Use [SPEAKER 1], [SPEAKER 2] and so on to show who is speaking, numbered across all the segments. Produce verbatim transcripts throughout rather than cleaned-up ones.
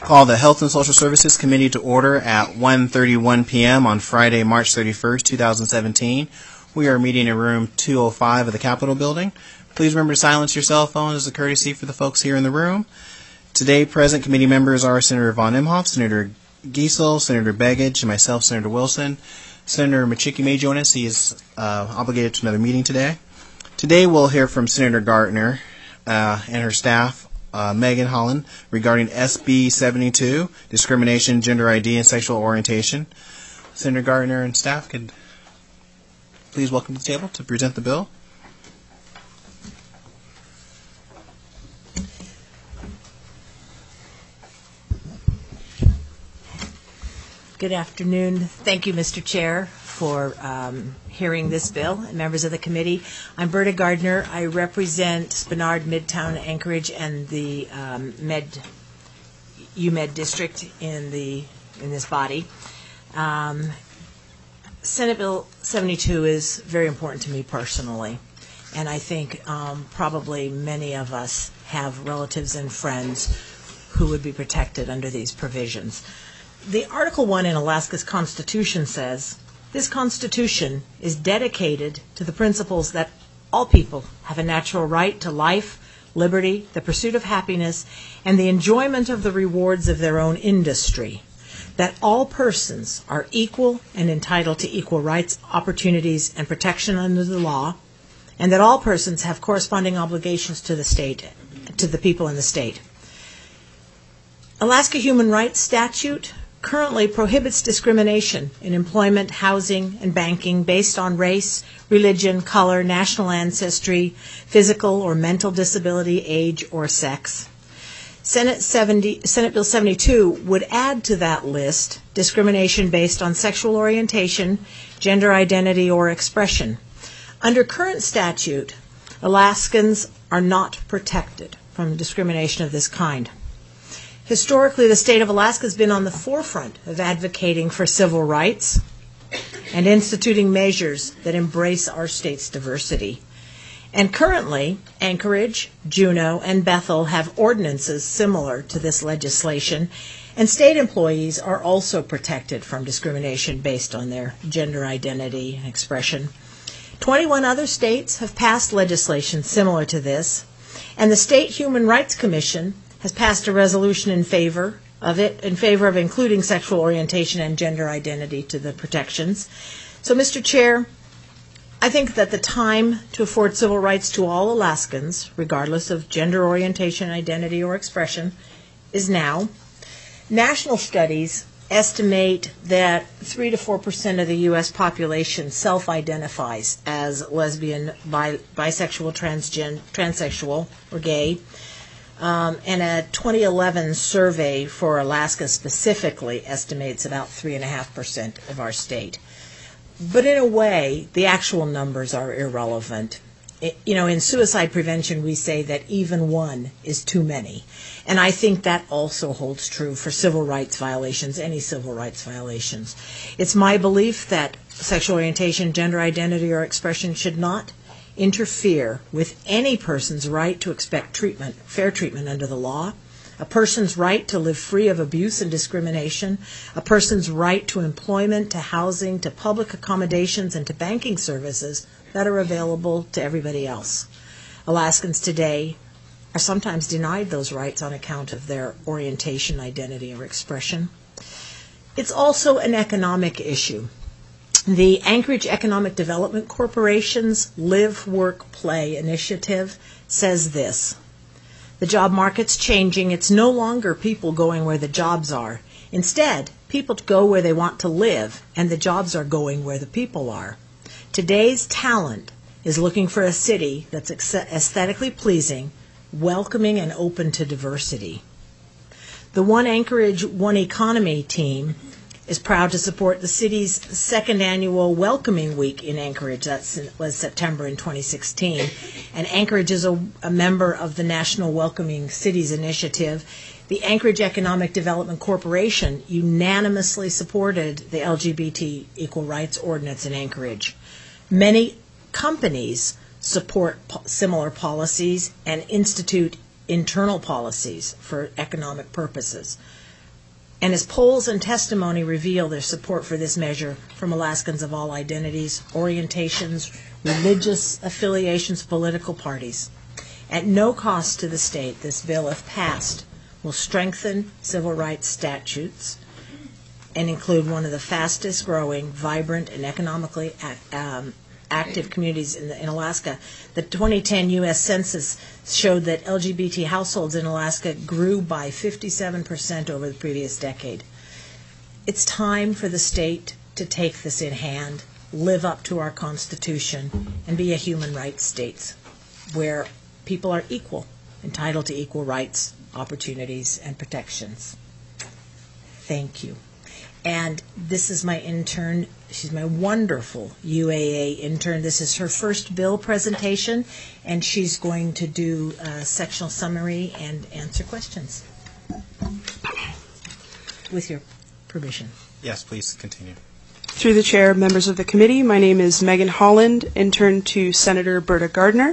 [SPEAKER 1] Call the Health and Social Services Committee to order at one thirty-one p.m. on Friday, March thirty-first, two thousand seventeen. We are meeting in room two oh five of the Capitol building. Please remember to silence your cell phones as a courtesy for the folks here in the room. Today, present committee members are Senator Von Imhoff, Senator Giesel, Senator Begich, and myself, Senator Wilson. Senator Machiki may join us. He is uh, obligated to another meeting today. Today, we'll hear from Senator Gardner uh, and her staff, Uh, Megan Holland, regarding S B seventy-two, discrimination, gender I D, and sexual orientation. Senator Gardner and staff could please welcome to the table to present the bill.
[SPEAKER 2] Good afternoon. Thank you, Mister Chair, for um, hearing this bill, and members of the committee. I'm Berta Gardner. I represent Spenard, Midtown, Anchorage, and the um, Med U Med district in the in this body. Um, Senate Bill seventy-two is very important to me personally, and I think um, probably many of us have relatives and friends who would be protected under these provisions. The Article one in Alaska's Constitution says, "This Constitution is dedicated to the principles that all people have a natural right to life, liberty, the pursuit of happiness, and the enjoyment of the rewards of their own industry. That all persons are equal and entitled to equal rights, opportunities, and protection under the law, and that all persons have corresponding obligations to the state, to the people in the state." Alaska Human Rights Statute currently prohibits discrimination in employment, housing, and banking based on race, religion, color, national ancestry, physical or mental disability, age, or sex. Senate seventy, Senate Bill seventy-two would add to that list discrimination based on sexual orientation, gender identity, or expression. Under current statute, Alaskans are not protected from discrimination of this kind. Historically, the state of Alaska has been on the forefront of advocating for civil rights and instituting measures that embrace our state's diversity. And currently, Anchorage, Juneau, and Bethel have ordinances similar to this legislation, and state employees are also protected from discrimination based on their gender identity and expression. twenty-one other states have passed legislation similar to this, and the State Human Rights Commission has passed a resolution in favor of it, in favor of including sexual orientation and gender identity to the protections. So, Mister Chair, I think that the time to afford civil rights to all Alaskans, regardless of gender orientation, identity, or expression, is now. National studies estimate that three to four percent of the U S population self-identifies as lesbian, bi- bisexual, transgen- transsexual, or gay. Um, and a twenty eleven survey for Alaska specifically estimates about three point five percent of our state. But in a way, the actual numbers are irrelevant. It, you know, in suicide prevention, we say that even one is too many. And I think that also holds true for civil rights violations, any civil rights violations. It's my belief that sexual orientation, gender identity, or expression should not interfere with any person's right to expect treatment, fair treatment under the law, a person's right to live free of abuse and discrimination, a person's right to employment, to housing, to public accommodations, and to banking services that are available to everybody else. Alaskans today are sometimes denied those rights on account of their orientation, identity, or expression. It's also an economic issue. The Anchorage Economic Development Corporation's Live, Work, Play initiative says this: "The job market's changing. It's no longer people going where the jobs are. Instead, people go where they want to live, and the jobs are going where the people are. Today's talent is looking for a city that's aesthetically pleasing, welcoming, and open to diversity." The One Anchorage, One Economy team is proud to support the city's second annual Welcoming Week in Anchorage. That was September in twenty sixteen. And Anchorage is a, a member of the National Welcoming Cities Initiative. The Anchorage Economic Development Corporation unanimously supported the L G B T Equal Rights Ordinance in Anchorage. Many companies support po- similar policies and institute internal policies for economic purposes. And as polls and testimony reveal their support for this measure from Alaskans of all identities, orientations, religious affiliations, political parties. At no cost to the state, this bill, if passed, will strengthen civil rights statutes and include one of the fastest growing, vibrant, and economically um, active communities in, the, in Alaska. The twenty ten U S Census showed that L G B T households in Alaska grew by fifty-seven percent over the previous decade. It's time for the state to take this in hand, live up to our Constitution, and be a human rights state where people are equal, entitled to equal rights, opportunities, and protections. Thank you. And this is my intern. She's my wonderful U A A intern. This is her first bill presentation, and she's going to do a sectional summary and answer questions. With your permission.
[SPEAKER 1] Yes, please continue.
[SPEAKER 3] Through the chair, members of the committee, my name is Megan Holland, intern to Senator Berta Gardner.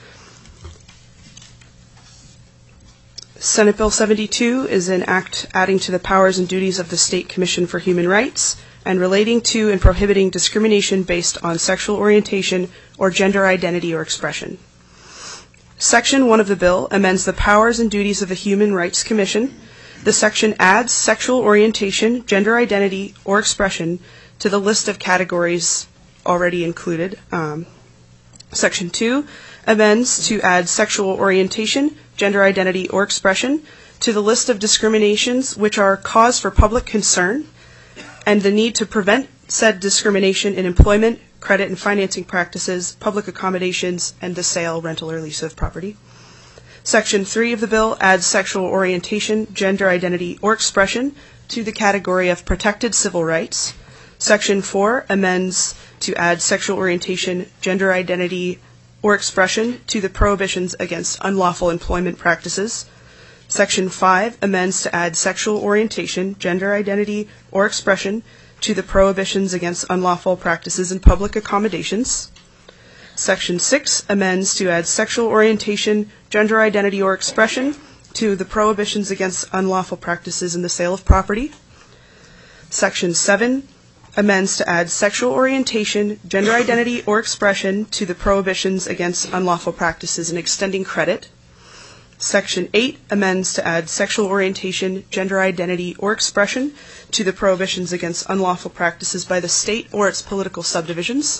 [SPEAKER 3] Senate Bill seventy-two is an act adding to the powers and duties of the State Commission for Human Rights and relating to and prohibiting discrimination based on sexual orientation or gender identity or expression. Section one of the bill amends the powers and duties of the Human Rights Commission. The section adds sexual orientation, gender identity, or expression to the list of categories already included. Um, section two amends to add sexual orientation, gender identity, or expression to the list of discriminations which are cause for public concern and the need to prevent said discrimination in employment, credit and financing practices, public accommodations, and the sale, rental, or lease of property. Section three of the bill adds sexual orientation, gender identity, or expression to the category of protected civil rights. Section four amends to add sexual orientation, gender identity, or expression to the prohibitions against unlawful employment practices. Section five amends to add sexual orientation, gender identity, or expression to the prohibitions against unlawful practices in public accommodations. Section six amends to add sexual orientation, gender identity, or expression to the prohibitions against unlawful practices in the sale of property. Section seven amends to add sexual orientation, gender identity, or expression to the prohibitions against unlawful practices in extending credit. Section eight amends to add sexual orientation, gender identity, or expression to the prohibitions against unlawful practices by the state or its political subdivisions.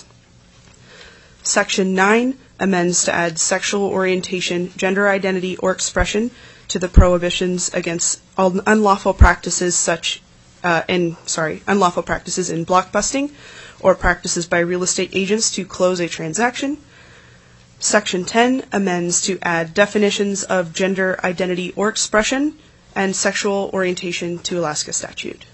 [SPEAKER 3] Section nine amends to add sexual orientation, gender identity, or expression to the prohibitions against unlawful practices such Uh, in, sorry, unlawful practices in blockbusting or practices by real estate agents to close a transaction. Section ten amends to add definitions of gender identity or expression and sexual orientation to Alaska statute.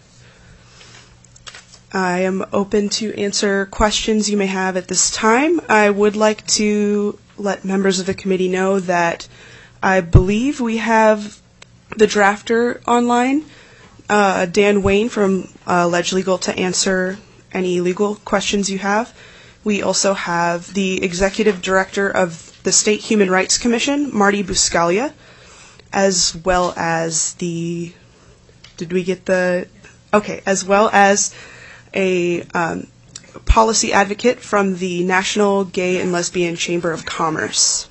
[SPEAKER 3] I am open to answer questions you may have at this time. I would like to let members of the committee know that I believe we have the drafter online, Uh, Dan Wayne from uh, Ledge Legal, to answer any legal questions you have. We also have the Executive Director of the State Human Rights Commission, Marty Buscaglia, as well as the, did we get the, okay, as well as a um, policy advocate from the National Gay and Lesbian Chamber of Commerce.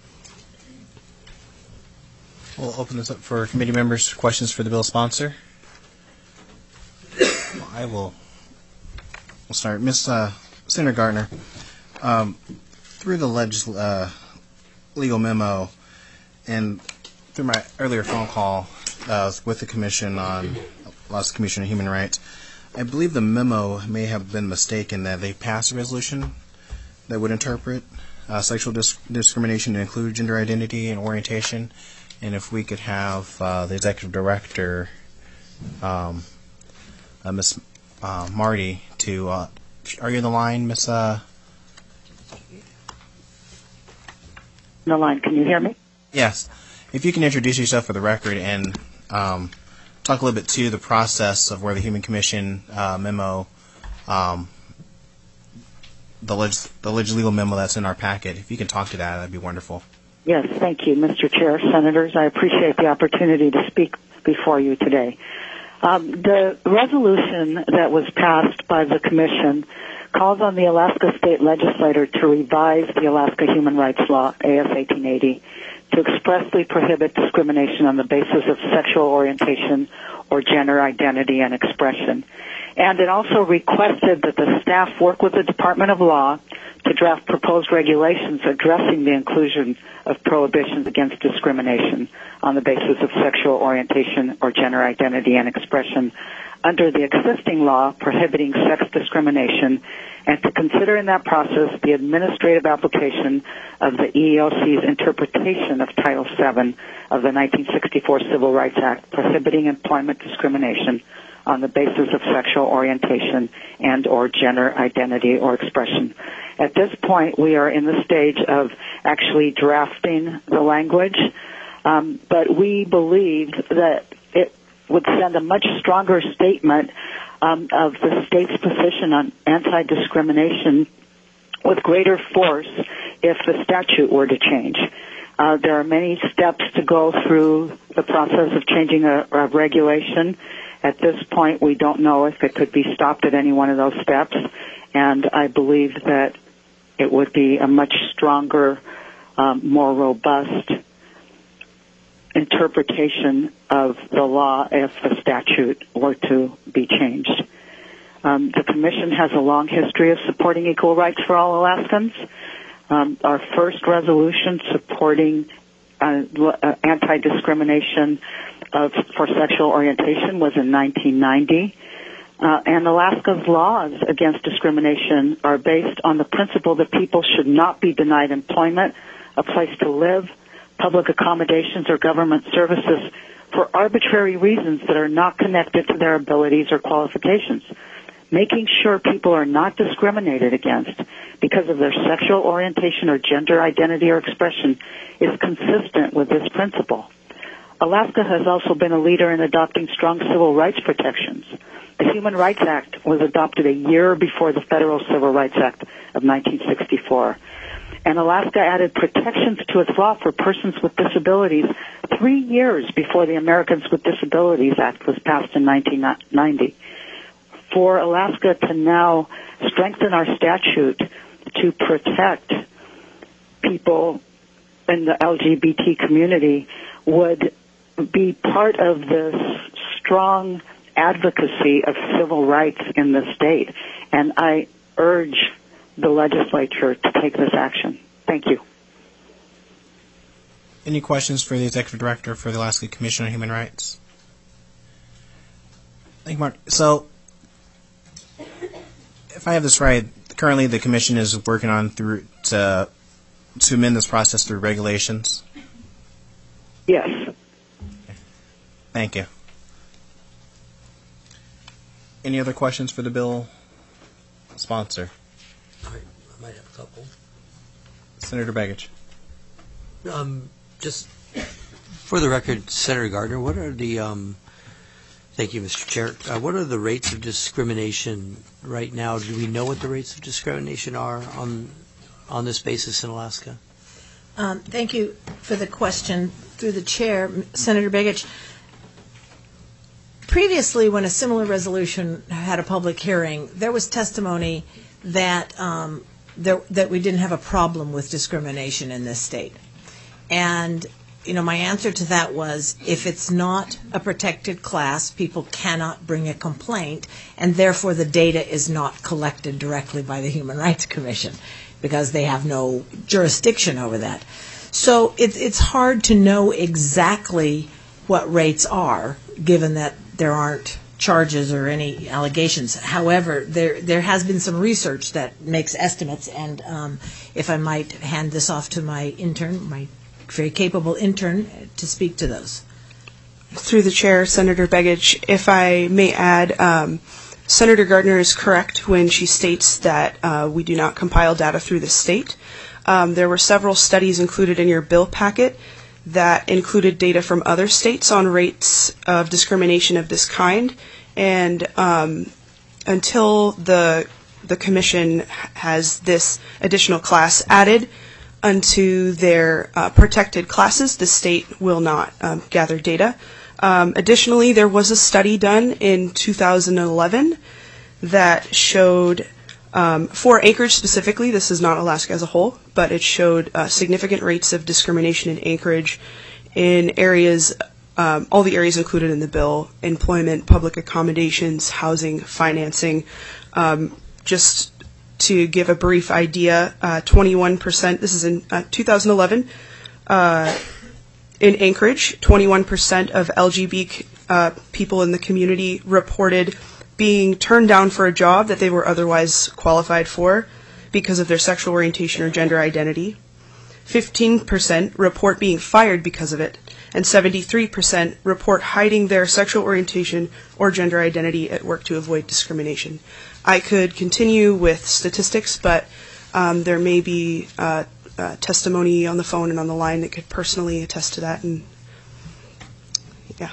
[SPEAKER 1] We'll open this up for committee members' questions for the bill sponsor. I will we'll start. Miz Uh, Senator Gardner, um, through the leg- uh, legal memo and through my earlier phone call uh, with the Commission on Alaska Commission on Human Rights, I believe the memo may have been mistaken that they passed a resolution that would interpret uh, sexual dis- discrimination to include gender identity and orientation, and if we could have uh, the Executive Director, um, Uh, Miss uh, Marty, to uh, are you on the line, Miss? Uh...
[SPEAKER 4] The line. Can you hear me?
[SPEAKER 1] Yes. If you can introduce yourself for the record and um, talk a little bit to the process of where the Human Commission uh, memo, um, the leg- the legal memo that's in our packet. If you can talk to that, that'd be wonderful.
[SPEAKER 4] Yes, thank you, Mister Chair, Senators. I appreciate the opportunity to speak before you today. Um, the resolution that was passed by the Commission calls on the Alaska State Legislature to revise the Alaska Human Rights Law, A S eighteen eighty, to expressly prohibit discrimination on the basis of sexual orientation or gender identity and expression. And it also requested that the staff work with the Department of Law to draft proposed regulations addressing the inclusion of prohibitions against discrimination on the basis of sexual orientation or gender identity and expression under the existing law prohibiting sex discrimination, and to consider in that process the administrative application of the E E O C's interpretation of Title seven of the nineteen sixty-four Civil Rights Act prohibiting employment discrimination on the basis of sexual orientation and or gender identity or expression. At this point, we are in the stage of actually drafting the language, um, but we believe that it would send a much stronger statement um, of the state's position on anti-discrimination with greater force if the statute were to change. Uh, there are many steps to go through the process of changing a, a regulation. At this point, we don't know if it could be stopped at any one of those steps, and I believe that it would be a much stronger, um, more robust interpretation of the law if the statute were to be changed. Um, the Commission has a long history of supporting equal rights for all Alaskans. Um, our first resolution supporting uh, uh, anti-discrimination of, for sexual orientation was in nineteen ninety. Uh, and Alaska's laws against discrimination are based on the principle that people should not be denied employment, a place to live, public accommodations, or government services for arbitrary reasons that are not connected to their abilities or qualifications. Making sure people are not discriminated against because of their sexual orientation or gender identity or expression is consistent with this principle. Alaska has also been a leader in adopting strong civil rights protections. The Human Rights Act was adopted a year before the Federal Civil Rights Act of nineteen sixty-four. And Alaska added protections to its law for persons with disabilities three years before the Americans with Disabilities Act was passed in nineteen ninety. For Alaska to now strengthen our statute to protect people in the L G B T community would be part of this strong advocacy of civil rights in the state. And I urge the legislature to take this action. Thank you.
[SPEAKER 1] Any questions for the Executive Director for the Alaska Commission on Human Rights? Thank you, Mark. So, if I have this right, currently the Commission is working on through to, to amend this process through regulations?
[SPEAKER 4] Yes.
[SPEAKER 1] Okay. Thank you. Any other questions for the bill sponsor?
[SPEAKER 5] I, I might have a couple.
[SPEAKER 1] Senator Begich.
[SPEAKER 5] Um, just for the record, Senator Gardner, what are the, um, thank you, Mister Chair, uh, what are the rates of discrimination right now? Do we know what the rates of discrimination are on on this basis in Alaska?
[SPEAKER 2] Um, thank you for the question. Through the chair, Senator Begich. Previously, when a similar resolution had a public hearing, there was testimony that um, there, that we didn't have a problem with discrimination in this state. And, you know, my answer to that was, if it's not a protected class, people cannot bring a complaint, and therefore the data is not collected directly by the Human Rights Commission because they have no jurisdiction over that. So it, it's hard to know exactly what rates are, given that there aren't charges or any allegations. However, there there has been some research that makes estimates, and um, if I might hand this off to my intern, my very capable intern, to speak to those.
[SPEAKER 3] Through the chair, Senator Begich, if I may add, um, Senator Gardner is correct when she states that uh, we do not compile data through the state. Um, there were several studies included in your bill packet that included data from other states on rates of discrimination of this kind, and um, until the the commission has this additional class added unto their uh, protected classes, the state will not um, gather data. Um, additionally, there was a study done in two thousand eleven that showed, um, for Anchorage specifically, this is not Alaska as a whole, but it showed uh, significant rates of discrimination in Anchorage in areas, um, all the areas included in the bill: employment, public accommodations, housing, financing. Um, just to give a brief idea, uh, twenty-one percent, this is in uh, two thousand eleven, uh, in Anchorage, twenty-one percent of L G B T uh, people in the community reported being turned down for a job that they were otherwise qualified for because of their sexual orientation or gender identity. fifteen percent report being fired because of it, and seventy-three percent report hiding their sexual orientation or gender identity at work to avoid discrimination. I could continue with statistics, but um, there may be uh, uh, testimony on the phone and on the line that could personally attest to that. And yeah.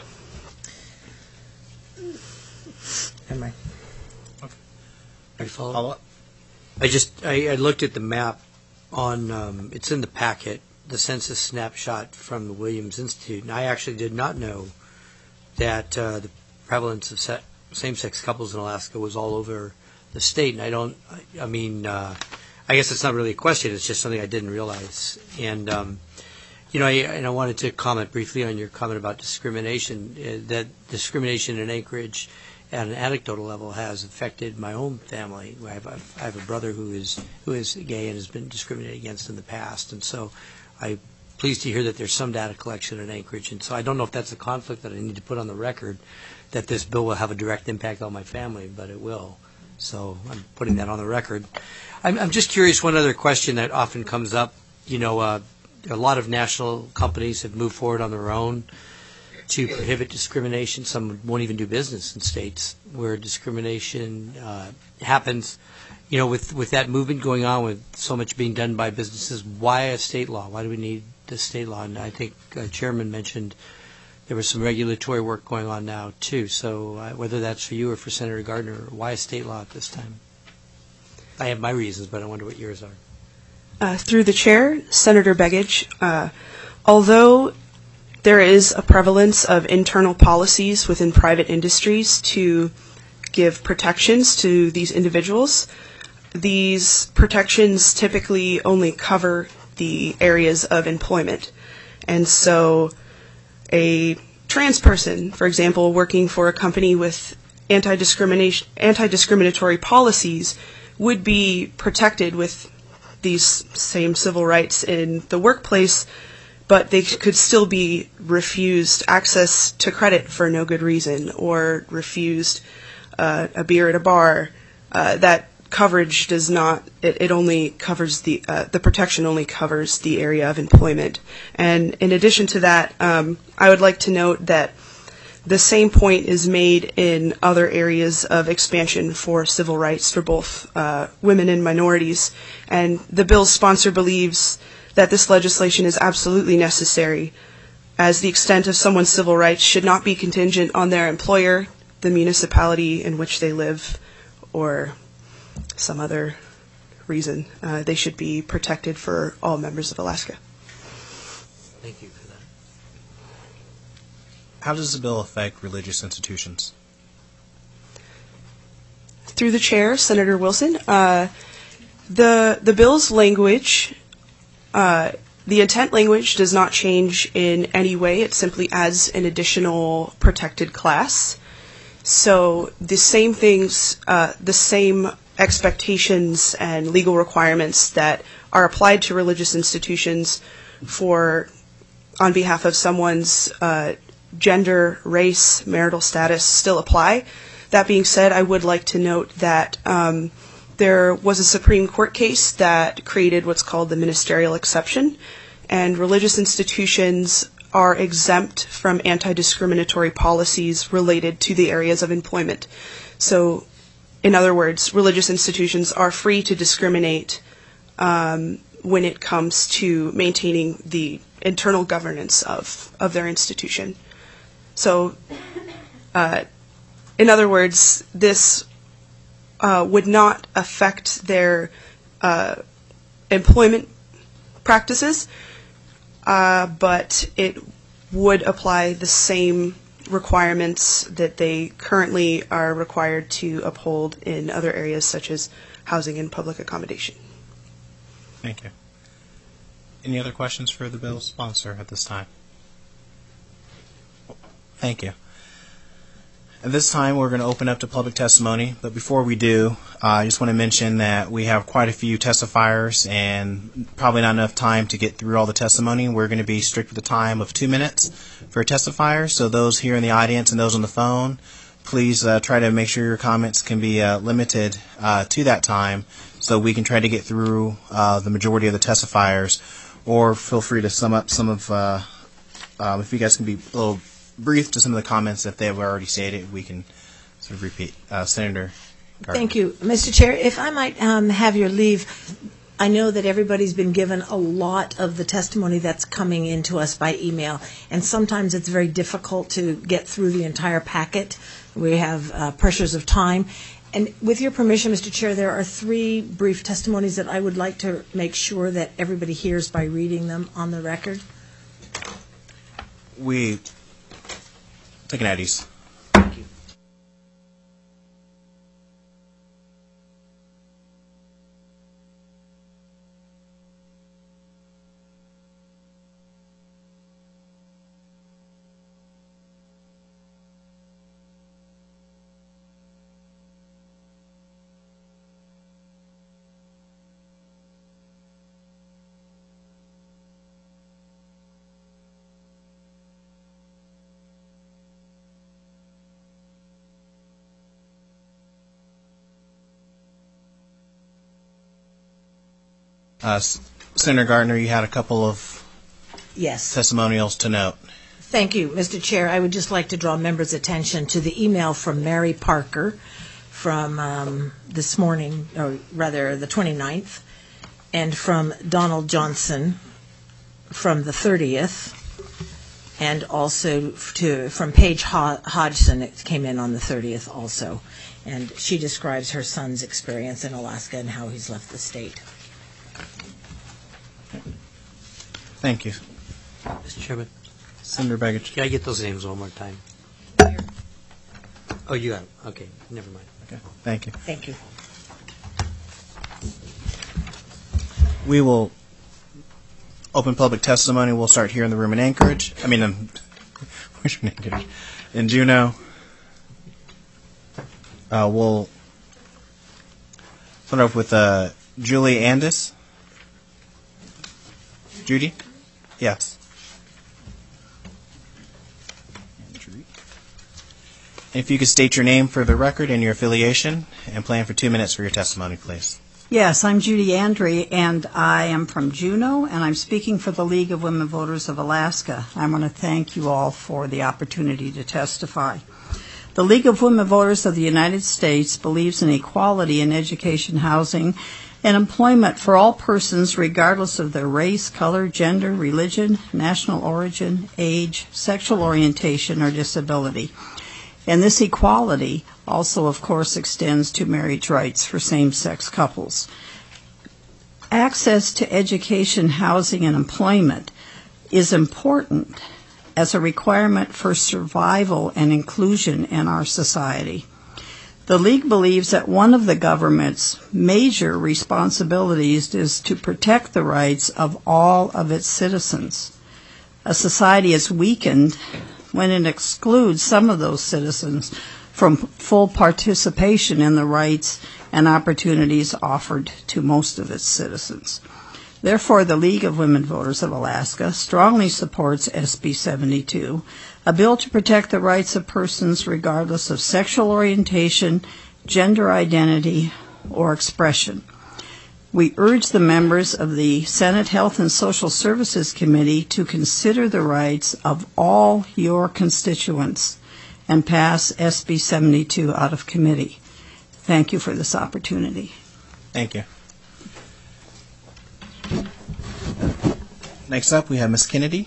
[SPEAKER 1] Am I?
[SPEAKER 5] Are you following?
[SPEAKER 1] Follow up?
[SPEAKER 5] I just I, I looked at the map on um, it's in the packet, the census snapshot from the Williams Institute, and I actually did not know that uh, the prevalence of se- same-sex couples in Alaska was all over the state. And I don't, I, I mean, uh, I guess it's not really a question. It's just something I didn't realize. And um, you know, I, and I wanted to comment briefly on your comment about discrimination. Uh, that discrimination in Anchorage at an anecdotal level has affected my own family. I have, I have a brother who is who is gay and has been discriminated against in the past, and so I'm pleased to hear that there's some data collection in Anchorage. And so I don't know if that's a conflict that I need to put on the record, that this bill will have a direct impact on my family, but it will. So I'm putting that on the record. I'm, I'm just curious, one other question that often comes up. You know, uh, a lot of national companies have moved forward on their own to prohibit discrimination. Some won't even do business in states where discrimination uh, happens. You know, with, with that movement going on, with so much being done by businesses, why a state law? Why do we need the state law? And I think uh, Chairman mentioned there was some regulatory work going on now, too. So uh, whether that's for you or for Senator Gardner, why a state law at this time? I have my reasons, but I wonder what yours are.
[SPEAKER 3] Uh, through the chair, Senator Begich, uh, although there is a prevalence of internal policies within private industries to give protections to these individuals, these protections typically only cover the areas of employment. And so a trans person, for example, working for a company with anti-discrimination, anti-discriminatory policies would be protected with these same civil rights in the workplace, but they could still be refused access to credit for no good reason, or refused uh, a beer at a bar. Uh, that coverage does not, it, it only covers the, uh, the protection only covers the area of employment. And in addition to that, um, I would like to note that the same point is made in other areas of expansion for civil rights for both uh, women and minorities. And the bill's sponsor believes that this legislation is absolutely necessary, as the extent of someone's civil rights should not be contingent on their employer, the municipality in which they live, or some other reason. Uh, they should be protected for all members of Alaska.
[SPEAKER 5] Thank you for that.
[SPEAKER 1] How does the bill affect religious institutions?
[SPEAKER 3] Through the chair, Senator Wilson, uh, the the bill's language, uh, the intent language does not change in any way. It simply adds an additional protected class. So the same things, uh, the same expectations and legal requirements that are applied to religious institutions for, on behalf of someone's uh, gender, race, marital status still apply. That being said, I would like to note that um, there was a Supreme Court case that created what's called the ministerial exception, and religious institutions are exempt from anti-discriminatory policies related to the areas of employment. So, in other words, religious institutions are free to discriminate um, when it comes to maintaining the internal governance of, of their institution. So, uh, in other words, this uh, would not affect their uh, employment practices, uh, but it would apply the same requirements that they currently are required to uphold in other areas such as housing and public accommodation.
[SPEAKER 1] Thank you. Any other questions for the bill's sponsor at this time? Thank you. At this time, we're going to open up to public testimony, but before we do, uh, I just want to mention that we have quite a few testifiers and probably not enough time to get through all the testimony. We're going to be strict with the time of two minutes for testifiers, so those here in the audience and those on the phone, please uh, try to make sure your comments can be uh, limited uh, to that time so we can try to get through uh, the majority of the testifiers, or feel free to sum up some of, uh, um, if you guys can be a little brief to some of the comments that they've already stated, we can sort of repeat. Uh, Senator Gardner.
[SPEAKER 2] Thank you. Mister Chair, if I might um, have your leave, I know that everybody's been given a lot of the testimony that's coming into us by email, and sometimes it's very difficult to get through the entire packet. We have uh, pressures of time. And with your permission, Mister Chair, there are three brief testimonies that I would like to make sure that everybody hears by reading them on the record.
[SPEAKER 1] We take an Eddie's.
[SPEAKER 5] Thank you.
[SPEAKER 1] Uh, Senator Gardner, you had a couple of
[SPEAKER 2] Yes.
[SPEAKER 1] testimonials to note.
[SPEAKER 2] Thank you, Mister Chair. I would just like to draw members' attention to the email from Mary Parker from um, this morning, or rather the twenty-ninth, and from Donald Johnson from the thirtieth, and also to from Paige Hodgson. It came in on the thirtieth also, and she describes her son's experience in Alaska and how he's left the state.
[SPEAKER 1] Thank you.
[SPEAKER 5] Mister Chairman,
[SPEAKER 1] Senator Begich.
[SPEAKER 5] can I get those names one more time? Oh, you got it. Okay, never mind.
[SPEAKER 1] Okay. Thank you.
[SPEAKER 2] Thank you.
[SPEAKER 1] We will open public testimony. We'll start here in the room in Anchorage. I mean, in, where's your Anchorage? In Juneau. Uh, we'll start off with uh, Julie Andis. Judy? Yes. If you could state your name for the record and your affiliation, and plan for two minutes for your testimony, please.
[SPEAKER 6] Yes, I'm Judy Andre, and I am from Juneau, and I'm speaking for the League of Women Voters of Alaska. I want to thank you all for the opportunity to testify. The League of Women Voters of the United States believes in equality in education, housing, and employment for all persons regardless of their race, color, gender, religion, national origin, age, sexual orientation, or disability. And this equality also, of course, extends to marriage rights for same-sex couples. Access to education, housing, and employment is important as a requirement for survival and inclusion in our society. The League believes that one of the government's major responsibilities is to protect the rights of all of its citizens. A society is weakened when it excludes some of those citizens from full participation in the rights and opportunities offered to most of its citizens. Therefore, the League of Women Voters of Alaska strongly supports S B seventy-two, a bill to protect the rights of persons regardless of sexual orientation, gender identity, or expression. We urge the members of the Senate Health and Social Services Committee to consider the rights of all your constituents and pass S B seventy-two out of committee. Thank you for this opportunity.
[SPEAKER 1] Thank you. Next up, we have Miz Kennedy.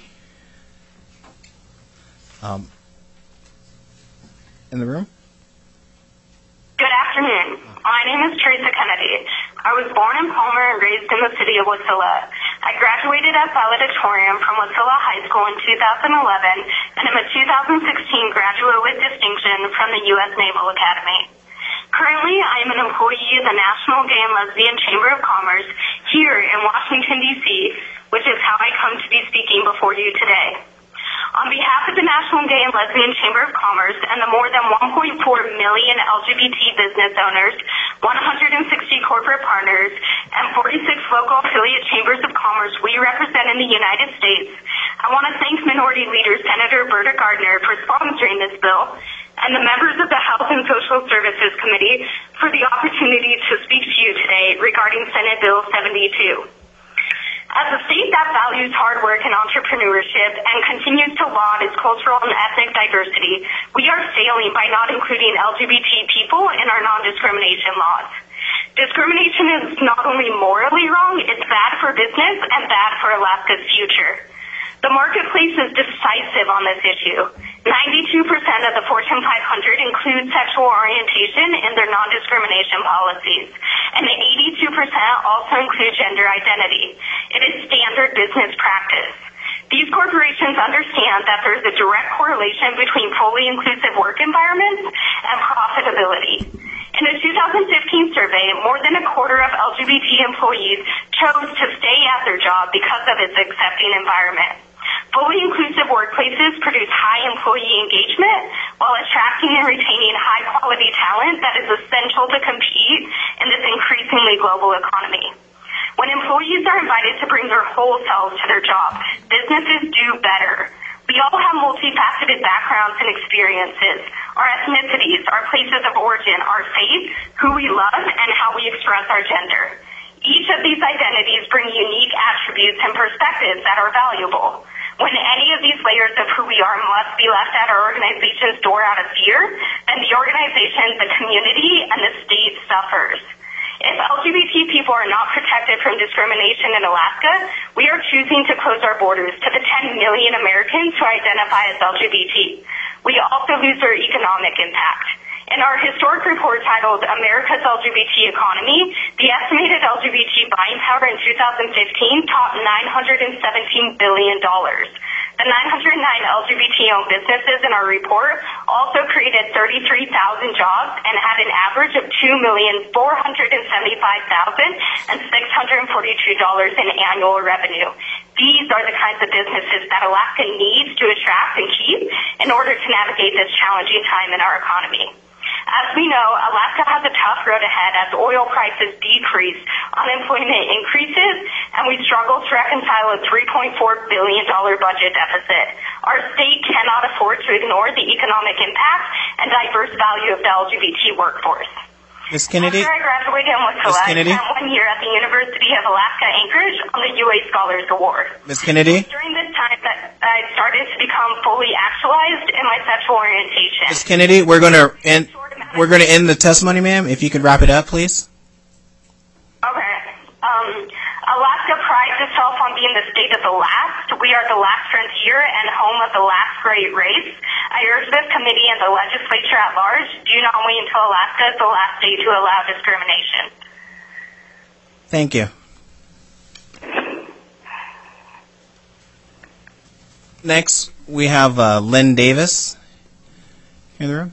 [SPEAKER 1] Um, in the room?
[SPEAKER 7] Good afternoon. My name is Teresa Kennedy. I was born in Palmer and raised in the city of Wasilla. I graduated at valedictorian from Wasilla High School in two thousand eleven and I'm a two thousand sixteen graduate with distinction from the U S Naval Academy. Currently, I am an employee of the National Gay and Lesbian Chamber of Commerce here in Washington, D C, which is how I come to be speaking before you today. On behalf of the National Gay and Lesbian Chamber of Commerce and the more than one point four million L G B T business owners, one hundred sixty corporate partners, and forty-six local affiliate chambers of commerce we represent in the United States, I want to thank Minority Leader Senator Berta Gardner for sponsoring this bill, and the members of the Health and Social Services Committee for the opportunity to speak to you today regarding Senate Bill seventy-two. As a state that values hard work and entrepreneurship and continues to laud its cultural and ethnic diversity, we are failing by not including L G B T people in our non-discrimination laws. Discrimination is not only morally wrong, it's bad for business and bad for Alaska's future. The marketplace is decisive on this issue. ninety-two percent of the Fortune five hundred include sexual orientation in their non-discrimination policies, and eighty-two percent also include gender identity. It is standard business practice. These corporations understand that there is a direct correlation between fully inclusive work environments and profitability. In a two thousand fifteen survey, more than a quarter of L G B T employees chose to stay at their job because of its accepting environment. Fully inclusive workplaces produce high employee engagement while attracting and retaining high-quality talent that is essential to compete in this increasingly global economy. When employees are invited to bring their whole selves to their job, businesses do better. We all have multifaceted backgrounds and experiences. Our ethnicities, our places of origin, our faith, who we love, and how we express our gender. Each of these identities bring unique attributes and perspectives that are valuable. When any of these layers of who we are must be left at our organization's door out of fear, then the organization, the community, and the state suffers. If L G B T people are not protected from discrimination in Alaska, we are choosing to close our borders to the ten million Americans who identify as L G B T. We also lose our economic impact. In our historic report titled America's L G B T Economy, the estimated L G B T buying power in two thousand fifteen topped nine hundred seventeen billion dollars. The nine hundred nine L G B T-owned businesses in our report also created thirty-three thousand jobs and had an average of two million four hundred seventy-five thousand six hundred forty-two dollars in annual revenue. These are the kinds of businesses that Alaska needs to attract and keep in order to navigate this challenging time in our economy. As we know, Alaska has a tough road ahead as oil prices decrease, unemployment increases, and we struggle to reconcile a three point four billion dollars budget deficit. Our state cannot afford to ignore the economic impact and diverse value of the L G B T workforce.
[SPEAKER 1] Miz Kennedy?
[SPEAKER 7] After I graduated in Wasilla, I spent one year at the University of Alaska Anchorage on the U A Scholars Award.
[SPEAKER 1] Miz Kennedy?
[SPEAKER 7] During this time, that I started to become fully actualized in my sexual orientation.
[SPEAKER 1] Miz Kennedy, we're going to end. We're going to end the testimony, ma'am. If you could wrap it up, please.
[SPEAKER 7] Okay. Um, Alaska prides itself on being the state of the last. We are the last frontier and home of the last great race. I urge this committee and the legislature at large, do not wait until Alaska is the last state to allow discrimination.
[SPEAKER 1] Thank you. Next, we have uh, Lynn Davis in the room.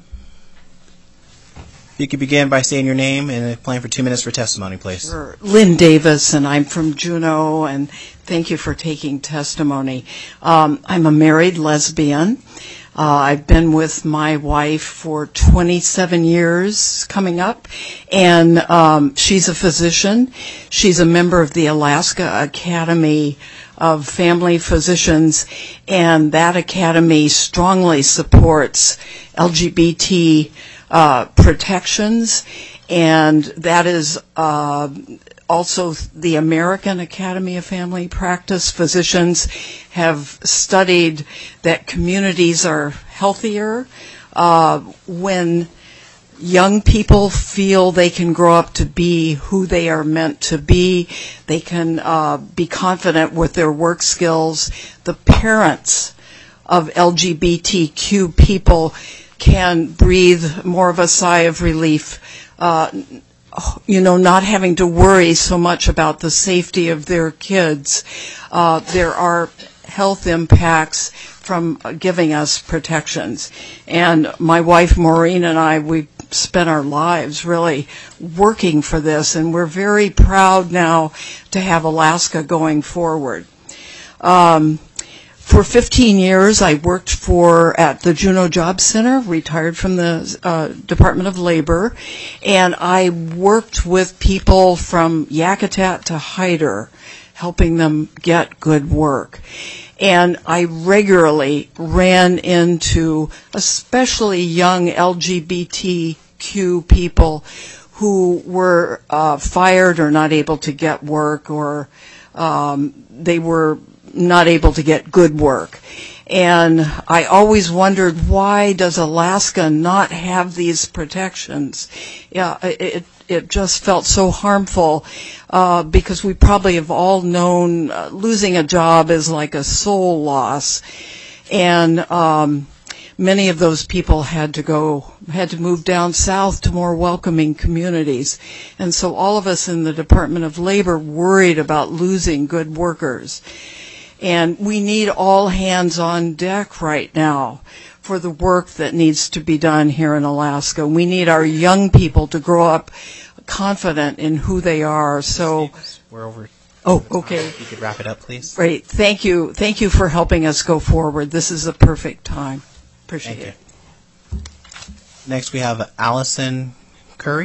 [SPEAKER 1] If you could begin by saying your name and plan for two minutes for testimony, please.
[SPEAKER 8] Sure. Lynn Davis, and I'm from Juneau, and thank you for taking testimony. Um, I'm a married lesbian. Uh, I've been with my wife for twenty-seven years coming up, and um, she's a physician. She's a member of the Alaska Academy of Family Physicians, and that academy strongly supports L G B T Uh, protections, and that is uh, also the American Academy of Family Practice. Physicians have studied that communities are healthier uh, when young people feel they can grow up to be who they are meant to be. They can uh, be confident with their work skills. The parents of L G B T Q people can breathe more of a sigh of relief, uh, you know, not having to worry so much about the safety of their kids. Uh, there are health impacts from uh, giving us protections. And my wife Maureen and I, we spent our lives really working for this, and we're very proud now to have Alaska going forward. Um, for fifteen years, I worked for at the Juneau Job Center, retired from the uh, Department of Labor, and I worked with people from Yakutat to Hyder, helping them get good work. And I regularly ran into especially young L G B T Q people who were uh, fired or not able to get work, or um, they were not able to get good work. And I always wondered, why does Alaska not have these protections? Yeah, it, it just felt so harmful uh, because we probably have all known uh, losing a job is like a soul loss. And um, many of those people had to go, had to move down south to more welcoming communities. And so all of us in the Department of Labor worried about losing good workers. And we need all hands on deck right now for the work that needs to be done here in Alaska. We need our young people to grow up confident in who they are. So
[SPEAKER 1] we're over.
[SPEAKER 8] Oh, okay.
[SPEAKER 1] If you could wrap it up, please.
[SPEAKER 8] Great. Thank you. Thank you for helping us go forward. This is a perfect time. Appreciate
[SPEAKER 1] Thank
[SPEAKER 8] it.
[SPEAKER 1] you. Next, we have Allison Curry.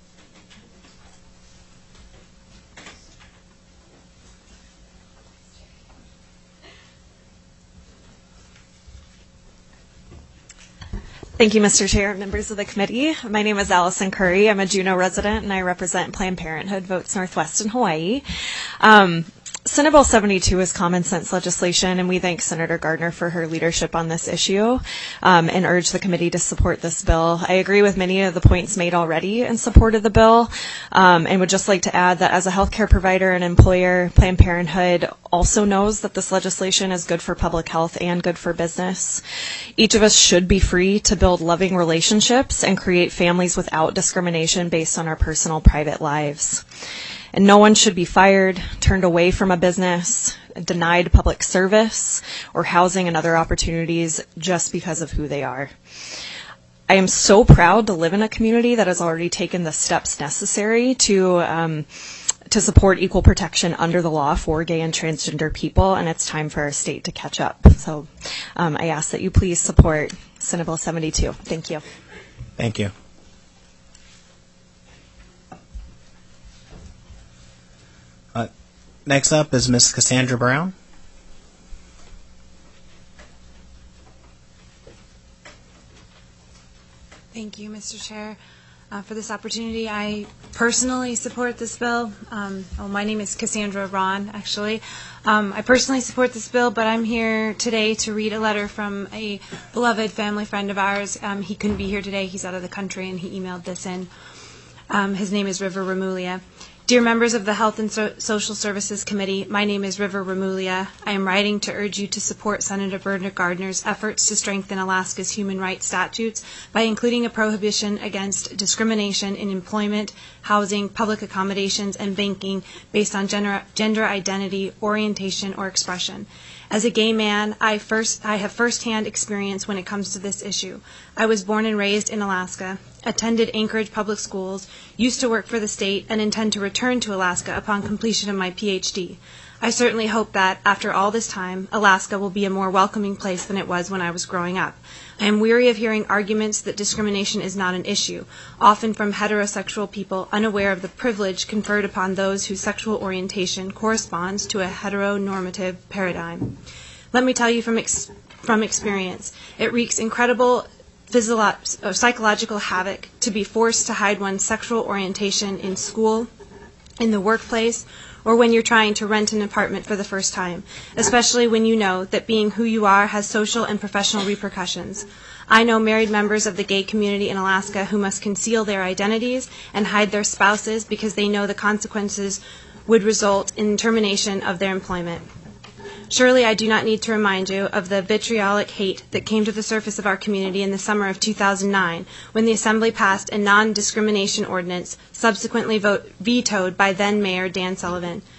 [SPEAKER 9] Thank you, Mister Chair, members of the committee. My name is Allison Curry. I'm a Juneau resident, and I represent Planned Parenthood Votes Northwest in Hawaii. Um, Senate Bill seventy-two is common sense legislation, and we thank Senator Gardner for her leadership on this issue um, and urge the committee to support this bill. I agree with many of the points made already in support of the bill um, and would just like to add that as a healthcare provider and employer, Planned Parenthood also knows that this legislation is good for public health and good for business. Each of us should be free to build loving relationships and create families without discrimination based on our personal private lives. And no one should be fired, turned away from a business, denied public service, or housing and other opportunities just because of who they are. I am so proud to live in a community that has already taken the steps necessary to um, to support equal protection under the law for gay and transgender people, and it's time for our state to catch up. So um, I ask that you please support Senate Bill seventy-two. Thank you.
[SPEAKER 1] Thank you. Uh, next up is Miz Cassandra Brown.
[SPEAKER 10] Thank you, Mister Chair, uh, for this opportunity. I personally support this bill. Um, oh, my name is Cassandra Ron, actually. Um, I personally support this bill, but I'm here today to read a letter from a beloved family friend of ours. Um, he couldn't be here today. He's out of the country, and he emailed this in. Um, his name is River Remulia. Dear members of the Health and so- Social Services Committee, my name is River Remulia. I am writing to urge you to support Senator Bernard Gardner's efforts to strengthen Alaska's human rights statutes by including a prohibition against discrimination in employment, housing, public accommodations, and banking based on gender, gender identity, orientation, or expression. As a gay man, I first I have firsthand experience when it comes to this issue. I was born and raised in Alaska, attended Anchorage Public Schools, used to work for the state, and intend to return to Alaska upon completion of my P H D. I certainly hope that, after all this time, Alaska will be a more welcoming place than it was when I was growing up. I am weary of hearing arguments that discrimination is not an issue, often from heterosexual people unaware of the privilege conferred upon those whose sexual orientation corresponds to a heteronormative paradigm. Let me tell you from ex- from experience, it wreaks incredible physiolo- or psychological havoc to be forced to hide one's sexual orientation in school, in the workplace, or when you're trying to rent an apartment for the first time, especially when you know that being who you are has social and professional repercussions. I know married members of the gay community in Alaska who must conceal their identities and hide their spouses because they know the consequences would result in termination of their employment. Surely I do not need to remind you of the vitriolic hate that came to the surface of our community in the summer of two thousand nine when the Assembly passed a non-discrimination ordinance subsequently vote, vetoed by then Mayor Dan Sullivan.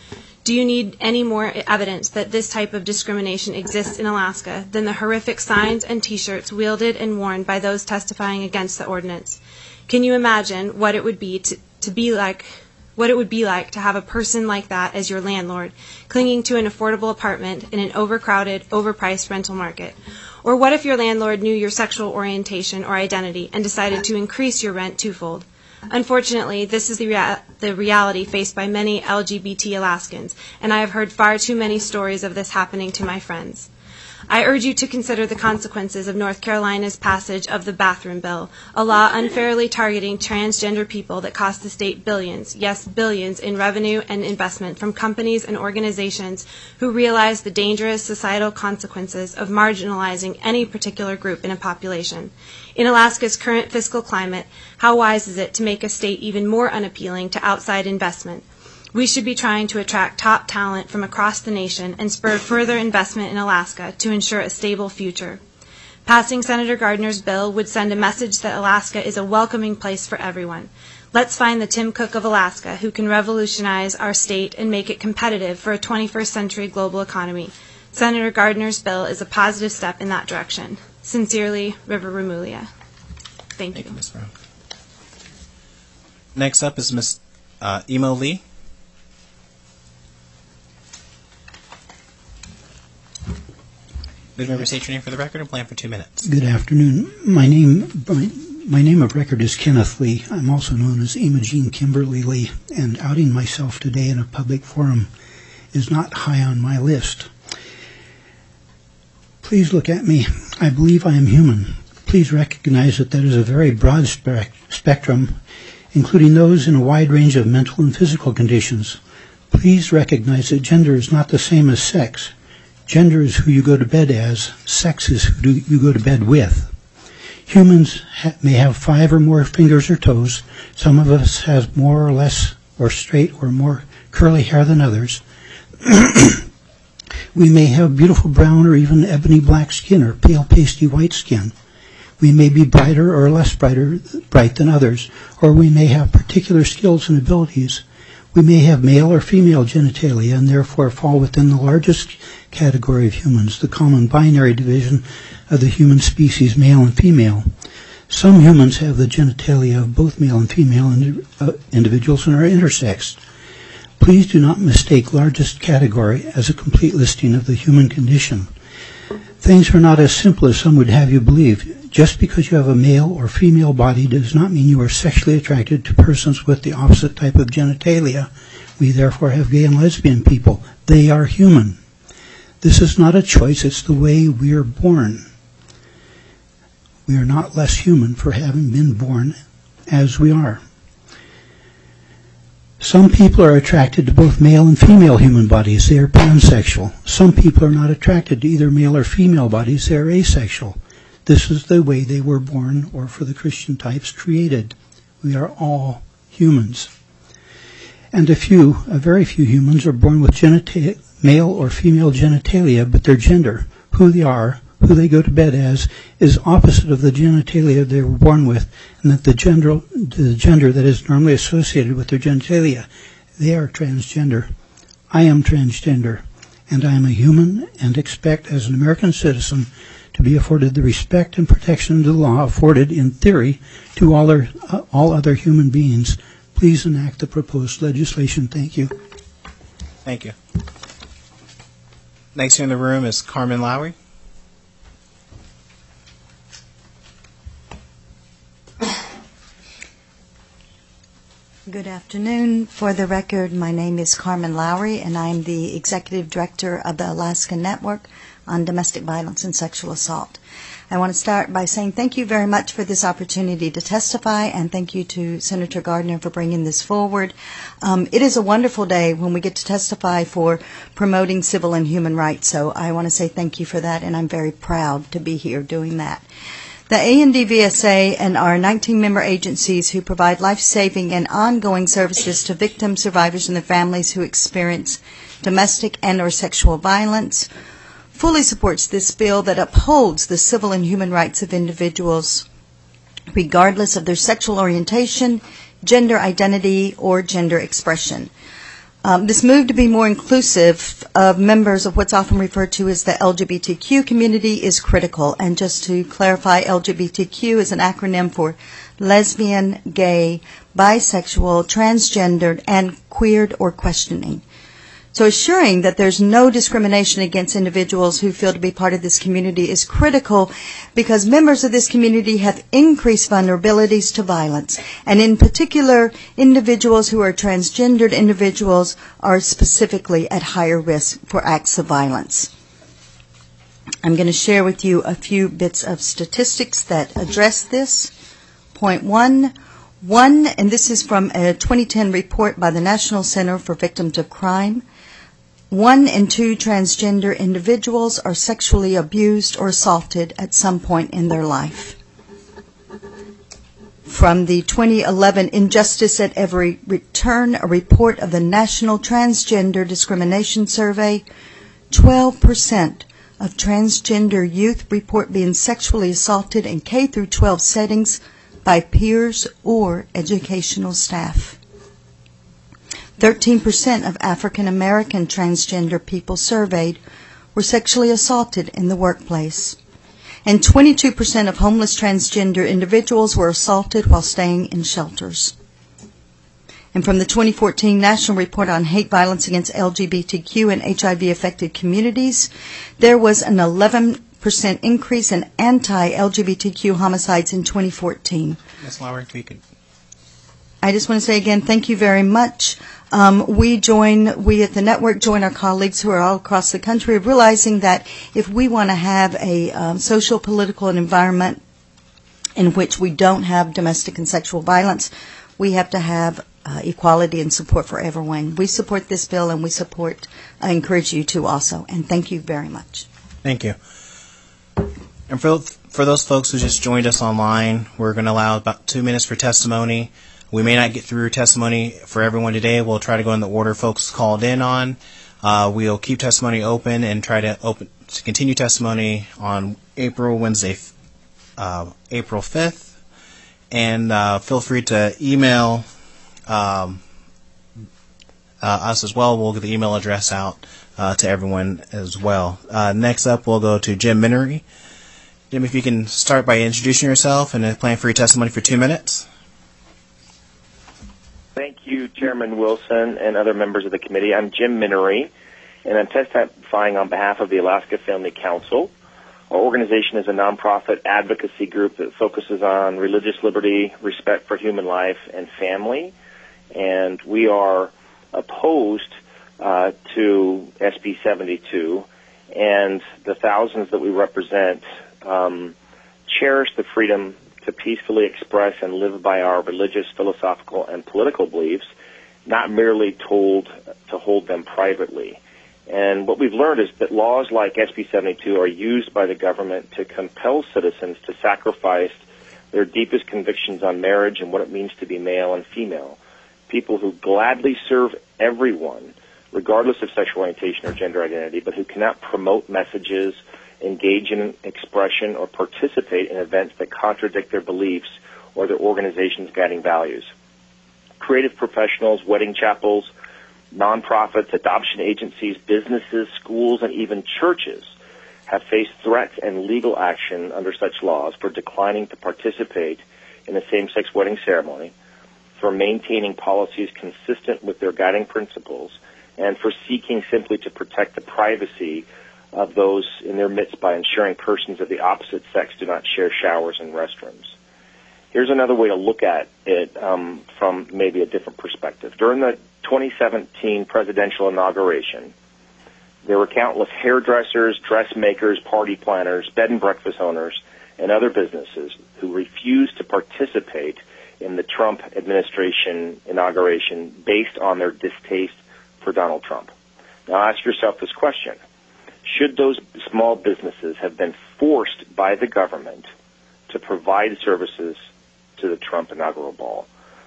[SPEAKER 10] Do you need any more evidence that this type of discrimination exists in Alaska than the horrific signs and T-shirts wielded and worn by those testifying against the ordinance? Can you imagine what it would be to, to be like, what it would be like to have a person like that as your landlord, clinging to an affordable apartment in an overcrowded, overpriced rental market? Or what if your landlord knew your sexual orientation or identity and decided to increase your rent twofold? Unfortunately, this is the, rea- the reality faced by many L G B T Alaskans, and I have heard far too many stories of this happening to my friends. I urge you to consider the consequences of North Carolina's passage of the bathroom bill, a law unfairly targeting transgender people that cost the state billions, yes, billions in revenue and investment from companies and organizations who realize the dangerous societal consequences of marginalizing any particular group in a population. In Alaska's current fiscal climate, how wise is it to make a state even more unappealing to outside investment? We should be trying to attract top talent from across the nation and spur further investment in Alaska to ensure a stable future. Passing Senator Gardner's bill would send a message that Alaska is a welcoming place for everyone. Let's find the Tim Cook of Alaska who can revolutionize our state and make it competitive for a twenty-first century global economy. Senator Gardner's bill is a positive step in that direction. Sincerely, River Remulia. Thank you.
[SPEAKER 1] Thank you, Miz Brown. Next up is Miz Uh, Emo Lee. Please remember to state your name for the record and plan for two minutes.
[SPEAKER 11] Good afternoon. My name, my, my name of record is Kenneth Lee. I'm also known as Imogene Kimberly Lee, and outing myself today in a public forum is not high on my list. Please look at me. I believe I am human. Please recognize that that is a very broad spe- spectrum, including those in a wide range of mental and physical conditions. Please recognize that gender is not the same as sex. Gender is who you go to bed as. Sex is who you go to bed with. Humans ha- may have five or more fingers or toes. Some of us have more or less or straight or more curly hair than others. We may have beautiful brown or even ebony black skin or pale pasty white skin. We may be brighter or less brighter, bright than others, or we may have particular skills and abilities. We may have male or female genitalia and therefore fall within the largest category of humans, the common binary division of the human species, male and female. Some humans have the genitalia of both male and female indi- uh, individuals and are intersexed. Please do not mistake largest category as a complete listing of the human condition. Things are not as simple as some would have you believe. Just because you have a male or female body does not mean you are sexually attracted to persons with the opposite type of genitalia. We therefore have gay and lesbian people. They are human. This is not a choice, it's the way we are born. We are not less human for having been born as we are. Some people are attracted to both male and female human bodies. They are pansexual. Some people are not attracted to either male or female bodies. They are asexual. This is the way they were born, or for the Christian types, created. We are all humans. And a few, a very few humans are born with genita- male or female genitalia, but their gender, who they are, who they go to bed as, is opposite of the genitalia they were born with, and that the gender, the gender that is normally associated with their genitalia. They are transgender. I am transgender, and I am a human and expect, as an American citizen, to be afforded the respect and protection of the law afforded, in theory, to all other, uh, all other human beings. Please enact the proposed legislation. Thank you.
[SPEAKER 1] Thank you. Next here in the room is Carmen Lowry.
[SPEAKER 12] Good afternoon. For the record, my name is Carmen Lowry, and I'm the Executive Director of the Alaska Network on Domestic Violence and Sexual Assault. I want to start by saying thank you very much for this opportunity to testify, and thank you to Senator Gardner for bringing this forward. Um, it is a wonderful day when we get to testify for promoting civil and human rights, so I want to say thank you for that, and I'm very proud to be here doing that. The A N D V S A and our nineteen member agencies who provide life-saving and ongoing services to victims, survivors, and their families who experience domestic and or sexual violence fully supports this bill that upholds the civil and human rights of individuals regardless of their sexual orientation, gender identity, or gender expression. Um, this move to be more inclusive of members of what's often referred to as the L G B T Q community is critical. And just to clarify, L G B T Q is an acronym for lesbian, gay, bisexual, transgendered, and queered or questioning. So assuring that there's no discrimination against individuals who feel to be part of this community is critical because members of this community have increased vulnerabilities to violence. And in particular, individuals who are transgendered individuals are specifically at higher risk for acts of violence. I'm going to share with you a few bits of statistics that address this. Point one. One, and this is from a twenty ten report by the National Center for Victims of Crime. One in two transgender individuals are sexually abused or assaulted at some point in their life. From the twenty eleven Injustice at Every Return, a report of the National Transgender Discrimination Survey, twelve percent of transgender youth report being sexually assaulted in K through twelve settings by peers or educational staff. thirteen percent of African American transgender people surveyed were sexually assaulted in the workplace. And twenty-two percent of homeless transgender individuals were assaulted while staying in shelters. And from the twenty fourteen National Report on Hate Violence Against L G B T Q and H I V-affected communities, there was an eleven percent increase in anti-L G B T Q homicides in twenty fourteen.
[SPEAKER 1] Miz Lowry, if you could.
[SPEAKER 12] I just want to say again, thank you very much. Um, we join, we at the network join our colleagues who are all across the country of realizing that if we want to have a um, social, political, and environment in which we don't have domestic and sexual violence, we have to have uh, equality and support for everyone. We support this bill, and we support, I encourage you to also. And thank you very much.
[SPEAKER 1] Thank you. And for for those folks who just joined us online, we're going to allow about two minutes for testimony. We may not get through testimony for everyone today. We'll try to go in the order folks called in on. Uh, we'll keep testimony open and try to open to continue testimony on April Wednesday, uh, April fifth. And uh, feel free to email um, uh, us as well. We'll get the email address out uh, to everyone as well. Uh, next up, we'll go to Jim Minery. Jim, if you can start by introducing yourself and plan for your testimony for two minutes.
[SPEAKER 13] Thank you, Chairman Wilson and other members of the committee. I'm Jim Minery, and I'm testifying on behalf of the Alaska Family Council. Our organization is a nonprofit advocacy group that focuses on religious liberty, respect for human life, and family. And we are opposed uh, to S B seventy-two, and the thousands that we represent um, cherish the freedom to peacefully express and live by our religious, philosophical, and political beliefs, not merely told to hold them privately. And what we've learned is that laws like S B seventy-two are used by the government to compel citizens to sacrifice their deepest convictions on marriage and what it means to be male and female. People who gladly serve everyone, regardless of sexual orientation or gender identity, but who cannot promote messages, engage in expression, or participate in events that contradict their beliefs or their organization's guiding values. Creative professionals, wedding chapels, nonprofits, adoption agencies, businesses, schools, and even churches have faced threats and legal action under such laws for declining to participate in a same-sex wedding ceremony, for maintaining policies consistent with their guiding principles, and for seeking simply to protect the privacy of those in their midst by ensuring persons of the opposite sex do not share showers and restrooms. Here's another way to look at it um, from maybe a different perspective. During the twenty seventeen presidential inauguration, there were countless hairdressers, dressmakers, party planners, bed and breakfast owners, and other businesses who refused to participate in the Trump administration inauguration based on their distaste for Donald Trump. Now ask yourself this question. Should those small businesses have been forced by the government to provide services to the Trump inaugural ball,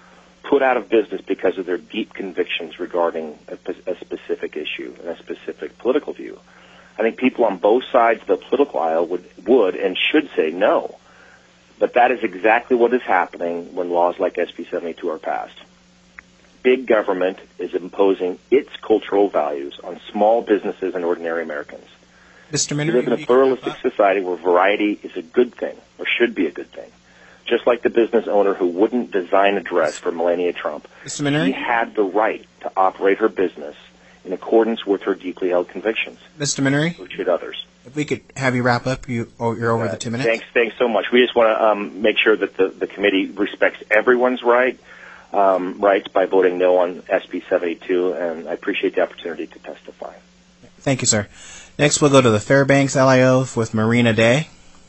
[SPEAKER 13] put out of business because of their deep convictions regarding a, a specific issue and a specific political view? I think people on both sides of the political aisle would, would and should say no. But that is exactly what is happening when laws like S B seventy-two are passed. big government is imposing its cultural values on small businesses and ordinary Americans.
[SPEAKER 1] Mister
[SPEAKER 13] We
[SPEAKER 1] Minnery,
[SPEAKER 13] live in a pluralistic society where variety is a good thing, or should be a good thing. Just like the business owner who wouldn't design a dress for Melania Trump,
[SPEAKER 1] Mister Minnery?
[SPEAKER 13] she had the right to operate her business in accordance with her deeply held convictions.
[SPEAKER 1] Mister Minnery?
[SPEAKER 13] So should others.
[SPEAKER 1] If we could have you wrap up, you, oh, you're over
[SPEAKER 13] Uh,
[SPEAKER 1] the two minutes.
[SPEAKER 13] Thanks, thanks so much. We just want to um, make sure that the, the committee respects everyone's right, um, rights by voting no on S B seventy-two, and I appreciate the opportunity to testify.
[SPEAKER 1] Thank you, sir. Next, we'll go to the Fairbanks L I O with Marina Day.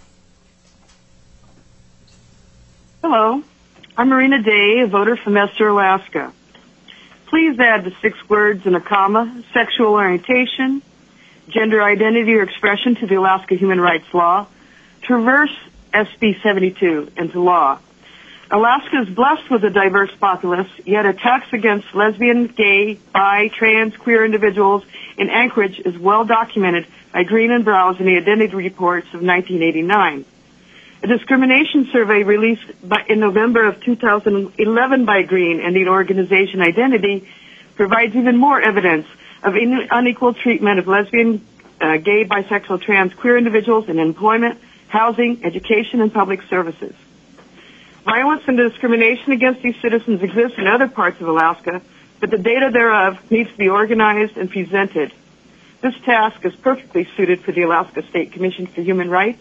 [SPEAKER 14] Hello, I'm Marina Day, a voter from Esther, Alaska. Please add the six words and a comma, sexual orientation, gender identity or expression to the Alaska Human Rights Law, to reverse S B seventy-two into law. Alaska is blessed with a diverse populace, yet attacks against lesbian, gay, bi, trans, queer individuals in Anchorage is well documented by Green and Browse in the Identity Reports of nineteen eighty-nine. A discrimination survey released by, in November of two thousand eleven by Green and the organization Identity provides even more evidence of in, unequal treatment of lesbian, uh, gay, bisexual, trans, queer individuals in employment, housing, education, and public services. Violence and discrimination against these citizens exists in other parts of Alaska, but the data thereof needs to be organized and presented. This task is perfectly suited for the Alaska State Commission for Human Rights.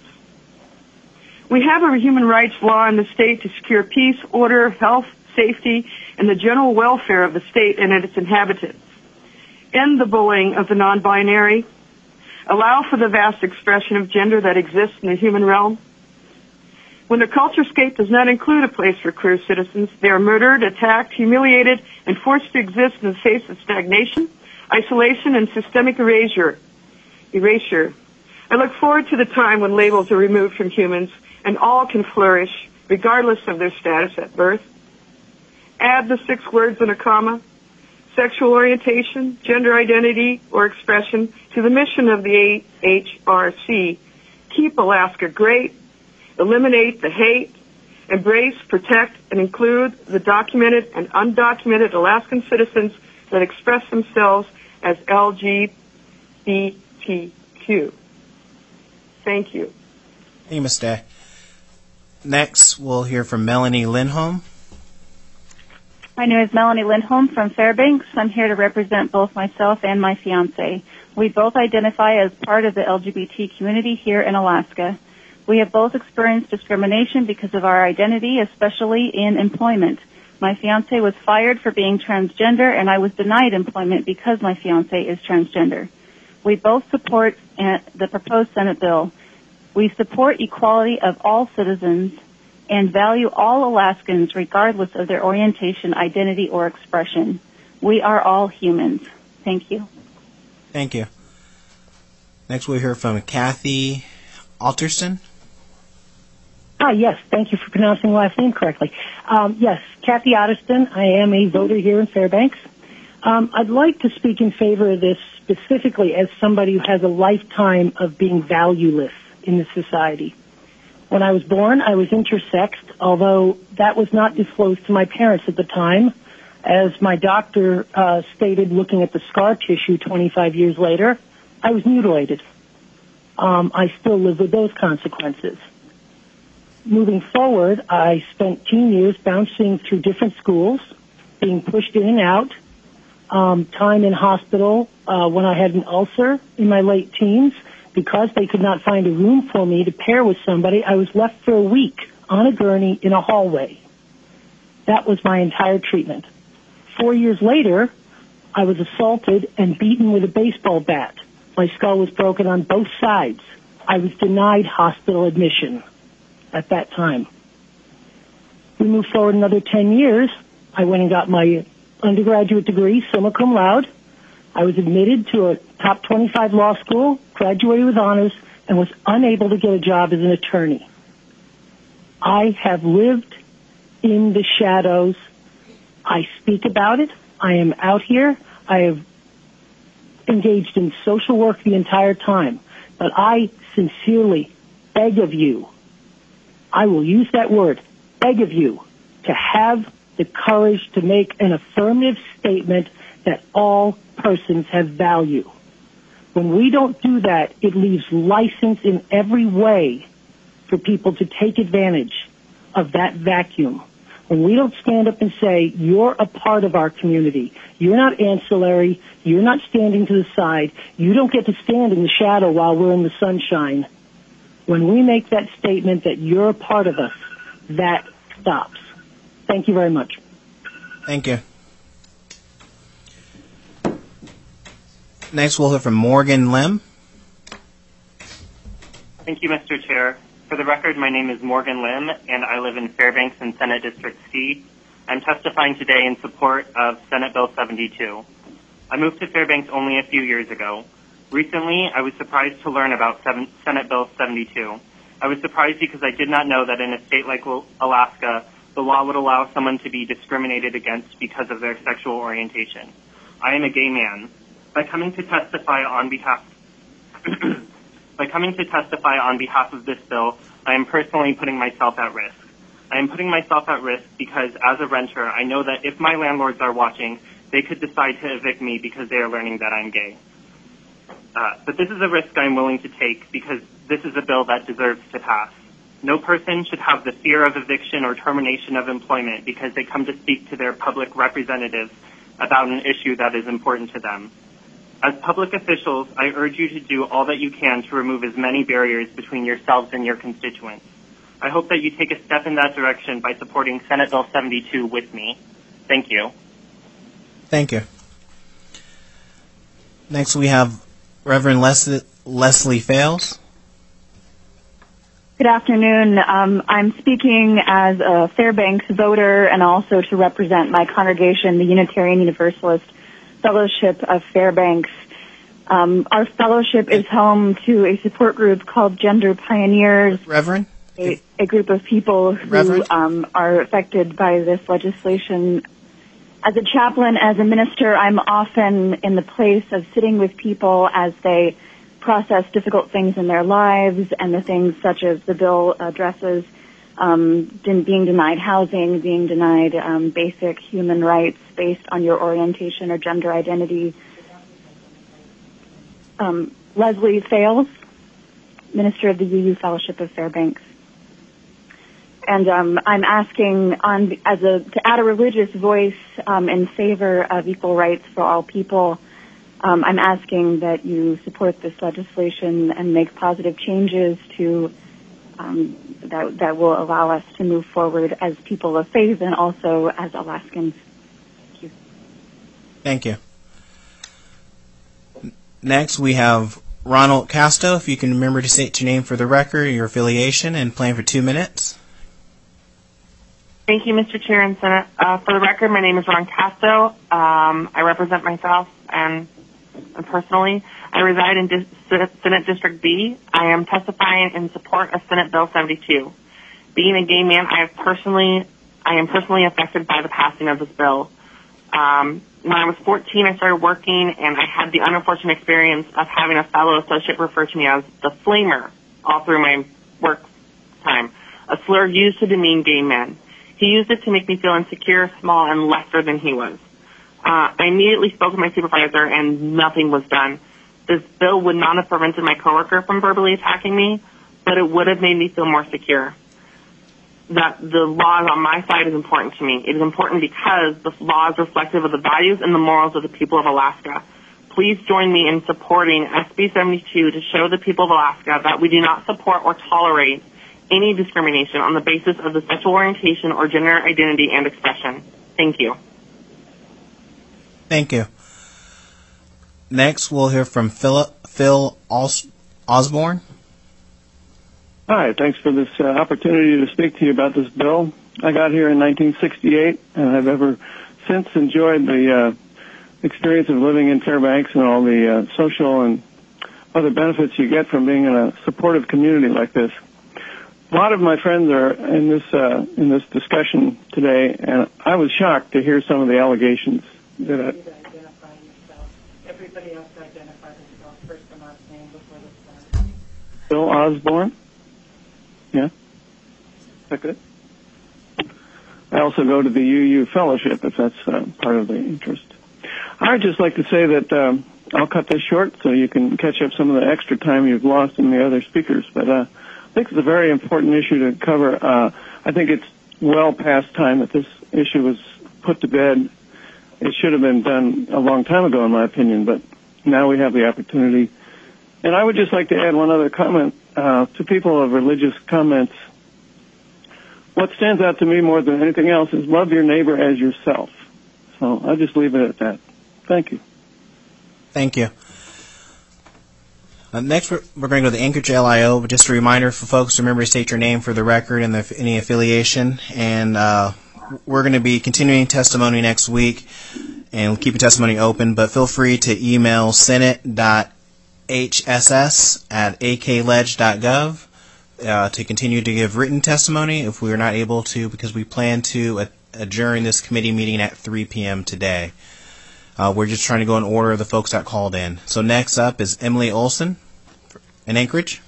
[SPEAKER 14] We have a human rights law in the state to secure peace, order, health, safety, and the general welfare of the state and its inhabitants. End the bullying of the non-binary. Allow for the vast expression of gender that exists in the human realm. When the culturescape does not include a place for queer citizens, they are murdered, attacked, humiliated, and forced to exist in the face of stagnation, isolation, and systemic erasure. Erasure. I look forward to the time when labels are removed from humans and all can flourish, regardless of their status at birth. Add the six words and a comma, sexual orientation, gender identity, or expression to the mission of the A H R C. Keep Alaska great. Eliminate the hate, embrace, protect, and include the documented and undocumented Alaskan citizens that express themselves as L G B T Q. Thank you.
[SPEAKER 1] Thank you, Miz Day. Next, we'll hear from Melanie Lindholm.
[SPEAKER 15] My name is Melanie Lindholm from Fairbanks. I'm here to represent both myself and my fiance. We both identify as part of the L G B T community here in Alaska. We have both experienced discrimination because of our identity, especially in employment. My fiance was fired for being transgender, and I was denied employment because my fiance is transgender. We both support the proposed Senate bill. We support equality of all citizens and value all Alaskans regardless of their orientation, identity, or expression. We are all humans. Thank you.
[SPEAKER 1] Thank you. Next, we'll hear from Kathy Alterson.
[SPEAKER 16] Ah, yes. Thank you for pronouncing the last name correctly. Um, yes, Kathy Otterston. I am a voter here in Fairbanks. Um, I'd like to speak in favor of this specifically as somebody who has a lifetime of being valueless in the society. When I was born, I was intersexed, although that was not disclosed to my parents at the time. As my doctor uh, stated, looking at the scar tissue twenty-five years later, I was mutilated. Um, I still live with those consequences. Moving forward, I spent teen years bouncing through different schools, being pushed in and out, um, time in hospital uh, when I had an ulcer in my late teens. Because they could not find a room for me to pair with somebody, I was left for a week on a gurney in a hallway. That was my entire treatment. Four years later, I was assaulted and beaten with a baseball bat. My skull was broken on both sides. I was denied hospital admission at that time. We moved forward another ten years. I went and got my undergraduate degree, summa cum laude. I was admitted to a top twenty-five law school, graduated with honors, and was unable to get a job as an attorney. I have lived in the shadows. I speak about it. I am out here. I have engaged in social work the entire time. But I sincerely beg of you, I will use that word, beg of you, to have the courage to make an affirmative statement that all persons have value. When we don't do that, it leaves license in every way for people to take advantage of that vacuum. When we don't stand up and say, you're a part of our community, you're not ancillary, you're not standing to the side, you don't get to stand in the shadow while we're in the sunshine. When we make that statement that you're a part of us, that stops. Thank you very much.
[SPEAKER 1] Thank you. Next, we'll hear from Morgan Lim.
[SPEAKER 17] Thank you, Mister Chair. For the record, my name is Morgan Lim, and I live in Fairbanks in Senate District C. I'm testifying today in support of Senate Bill seventy-two. I moved to Fairbanks only a few years ago. Recently, I was surprised to learn about Senate Bill seventy-two. I was surprised because I did not know that in a state like Alaska, the law would allow someone to be discriminated against because of their sexual orientation. I am a gay man. By coming to testify on behalf By coming to testify on behalf of this bill, I am personally putting myself at risk. I am putting myself at risk because as a renter, I know that if my landlords are watching, they could decide to evict me because they are learning that I'm gay. Uh, but this is a risk I'm willing to take because this is a bill that deserves to pass. No person should have the fear of eviction or termination of employment because they come to speak to their public representatives about an issue that is important to them. As public officials, I urge you to do all that you can to remove as many barriers between yourselves and your constituents. I hope that you take a step in that direction by supporting Senate Bill seventy-two with me. Thank you.
[SPEAKER 1] Thank you. Next, we have Reverend Les- Leslie Fales.
[SPEAKER 15] Good afternoon. Um, I'm speaking as a Fairbanks voter and also to represent my congregation, the Unitarian Universalist Fellowship of Fairbanks. Um, our fellowship is home to a support group called Gender Pioneers.
[SPEAKER 1] Reverend?
[SPEAKER 15] A, a group of people who um, are affected by this legislation. As a chaplain, as a minister, I'm often in the place of sitting with people as they process difficult things in their lives and the things such as the bill addresses um, being denied housing, being denied um, basic human rights based on your orientation or gender identity. Um, Leslie Fales, minister of the U U Fellowship of Fairbanks. And um, I'm asking on as a to add a religious voice um, in favor of equal rights for all people. Um, I'm asking that you support this legislation and make positive changes to um, that that will allow us to move forward as people of faith and also as Alaskans. Thank you.
[SPEAKER 1] Thank you. Next, we have Ronald Casto. If you can remember to state your name for the record, your affiliation, and plan for two minutes.
[SPEAKER 18] Thank you, Mister Chair and Senate. Uh, for the record, my name is Ron Casto. Um, I represent myself and, and personally. I reside in Dis- Senate District B. I am testifying in support of Senate Bill seventy-two. Being a gay man, I have personally, I am personally affected by the passing of this bill. Um, when I was fourteen, I started working, and I had the unfortunate experience of having a fellow associate refer to me as the flamer all through my work time, a slur used to demean gay men. He used it to make me feel insecure, small, and lesser than he was. Uh, I immediately spoke with my supervisor, and nothing was done. This bill would not have prevented my coworker from verbally attacking me, but it would have made me feel more secure. That the law on my side is important to me. It is important because the law is reflective of the values and the morals of the people of Alaska. Please join me in supporting S B seventy-two to show the people of Alaska that we do not support or tolerate any discrimination on the basis of the sexual orientation or gender identity and expression. Thank you.
[SPEAKER 1] Thank you. Next, we'll hear from Philip, Phil Os- Osborne.
[SPEAKER 19] Hi, thanks for this uh, opportunity to speak to you about this bill. I got here in nineteen sixty-eight, and I've ever since enjoyed the uh, experience of living in Fairbanks and all the uh, social and other benefits you get from being in a supportive community like this. A lot of my friends are in this uh, in this discussion today, and I was shocked to hear some of the allegations that I,
[SPEAKER 20] Everybody else identify themselves first and last name before the start.
[SPEAKER 19] Bill Osborne. Yeah? Is that good? I also go to the U U Fellowship if that's uh, part of the interest. I'd just like to say that um, I'll cut this short so you can catch up some of the extra time you've lost in the other speakers. But uh, I think it's a very important issue to cover. Uh, I think it's well past time that this issue was put to bed. It should have been done a long time ago, in my opinion, but now we have the opportunity. And I would just like to add one other comment uh, to people of religious comments. What stands out to me more than anything else is love your neighbor as yourself. So I'll just leave it at that. Thank you.
[SPEAKER 1] Thank you. Uh, next, we're, we're going to go to the Anchorage L I O, but just a reminder for folks to remember to state your name for the record and the, any affiliation. And uh, we're going to be continuing testimony next week and keeping testimony open, but feel free to email senate dot h s s at a k ledge dot gov uh, to continue to give written testimony if we are not able to, because we plan to ad- adjourn this committee meeting at three p.m. today. Uh, we're just trying to go in order of the folks that called in. So next up is Emily Olson in Anchorage.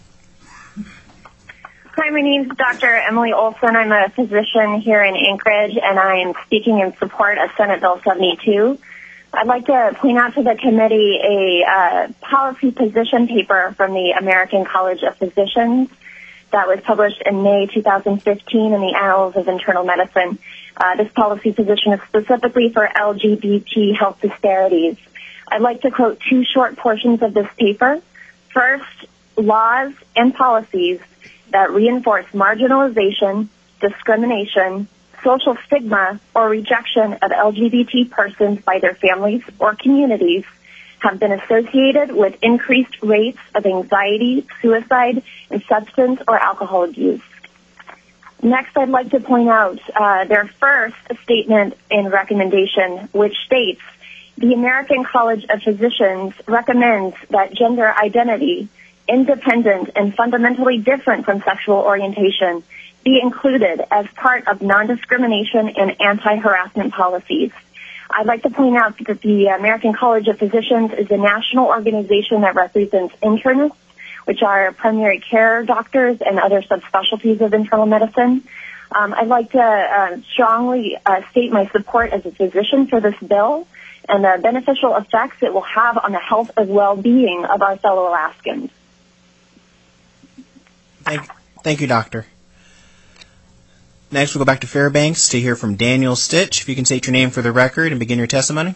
[SPEAKER 7] Hi, my name is Doctor Emily Olson. I'm a physician here in Anchorage, and I am speaking in support of Senate Bill seventy-two. I'd like to point out to the committee a uh, policy position paper from the American College of Physicians that was published in May two thousand fifteen in the Annals of Internal Medicine. Uh, this policy position is specifically for L G B T health disparities. I'd like to quote two short portions of this paper. First, laws and policies that reinforce marginalization, discrimination, social stigma, or rejection of L G B T persons by their families or communities have been associated with increased rates of anxiety, suicide, and substance or alcohol abuse. Next, I'd like to point out uh, their first statement and recommendation, which states, the American College of Physicians recommends that gender identity, independent and fundamentally different from sexual orientation, be included as part of non-discrimination and anti-harassment policies. I'd like to point out that the American College of Physicians is a national organization that represents internists, which are primary care doctors and other subspecialties of internal medicine. Um, I'd like to uh, strongly uh, state my support as a physician for this bill and the beneficial effects it will have on the health and well-being of our fellow Alaskans.
[SPEAKER 1] Thank, thank you, Doctor. Next, we'll go back to Fairbanks to hear from Daniel Stitch. If you can state your name for the record and begin your testimony.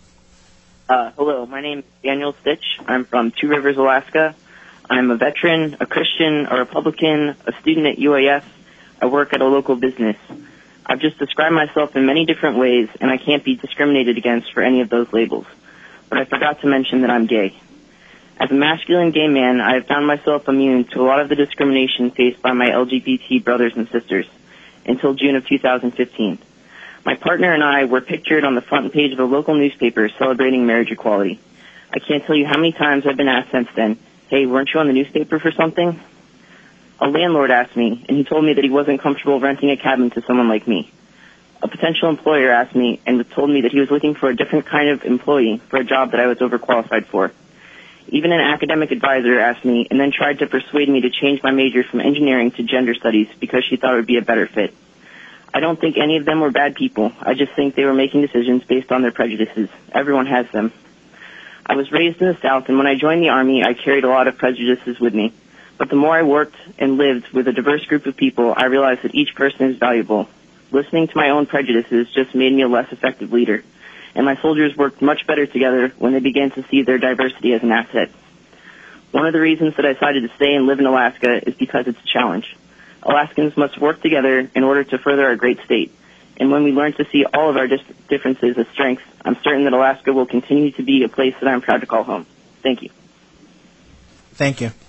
[SPEAKER 21] Uh, hello, my name is Daniel Stitch. I'm from Two Rivers, Alaska. I'm a veteran, a Christian, a Republican, a student at U A S. I work at a local business. I've just described myself in many different ways, and I can't be discriminated against for any of those labels. But I forgot to mention that I'm gay. As a masculine gay man, I have found myself immune to a lot of the discrimination faced by my L G B T brothers and sisters until June of two thousand fifteen. My partner and I were pictured on the front page of a local newspaper celebrating marriage equality. I can't tell you how many times I've been asked since then, hey, weren't you on the newspaper for something? A landlord asked me, and he told me that he wasn't comfortable renting a cabin to someone like me. A potential employer asked me and told me that he was looking for a different kind of employee for a job that I was overqualified for. Even an academic advisor asked me and then tried to persuade me to change my major from engineering to gender studies because she thought it would be a better fit. I don't think any of them were bad people. I just think they were making decisions based on their prejudices. Everyone has them. I was raised in the South, and when I joined the Army, I carried a lot of prejudices with me. But the more I worked and lived with a diverse group of people, I realized that each person is valuable. Listening to my own prejudices just made me a less effective leader. And my soldiers worked much better together when they began to see their diversity as an asset. One of the reasons that I decided to stay and live in Alaska is because it's a challenge. Alaskans must work together in order to further our great state. And when we learn to see all of our dis- differences as strengths, I'm certain that Alaska will continue to be a place that I'm proud to call home. Thank you.
[SPEAKER 1] Thank you.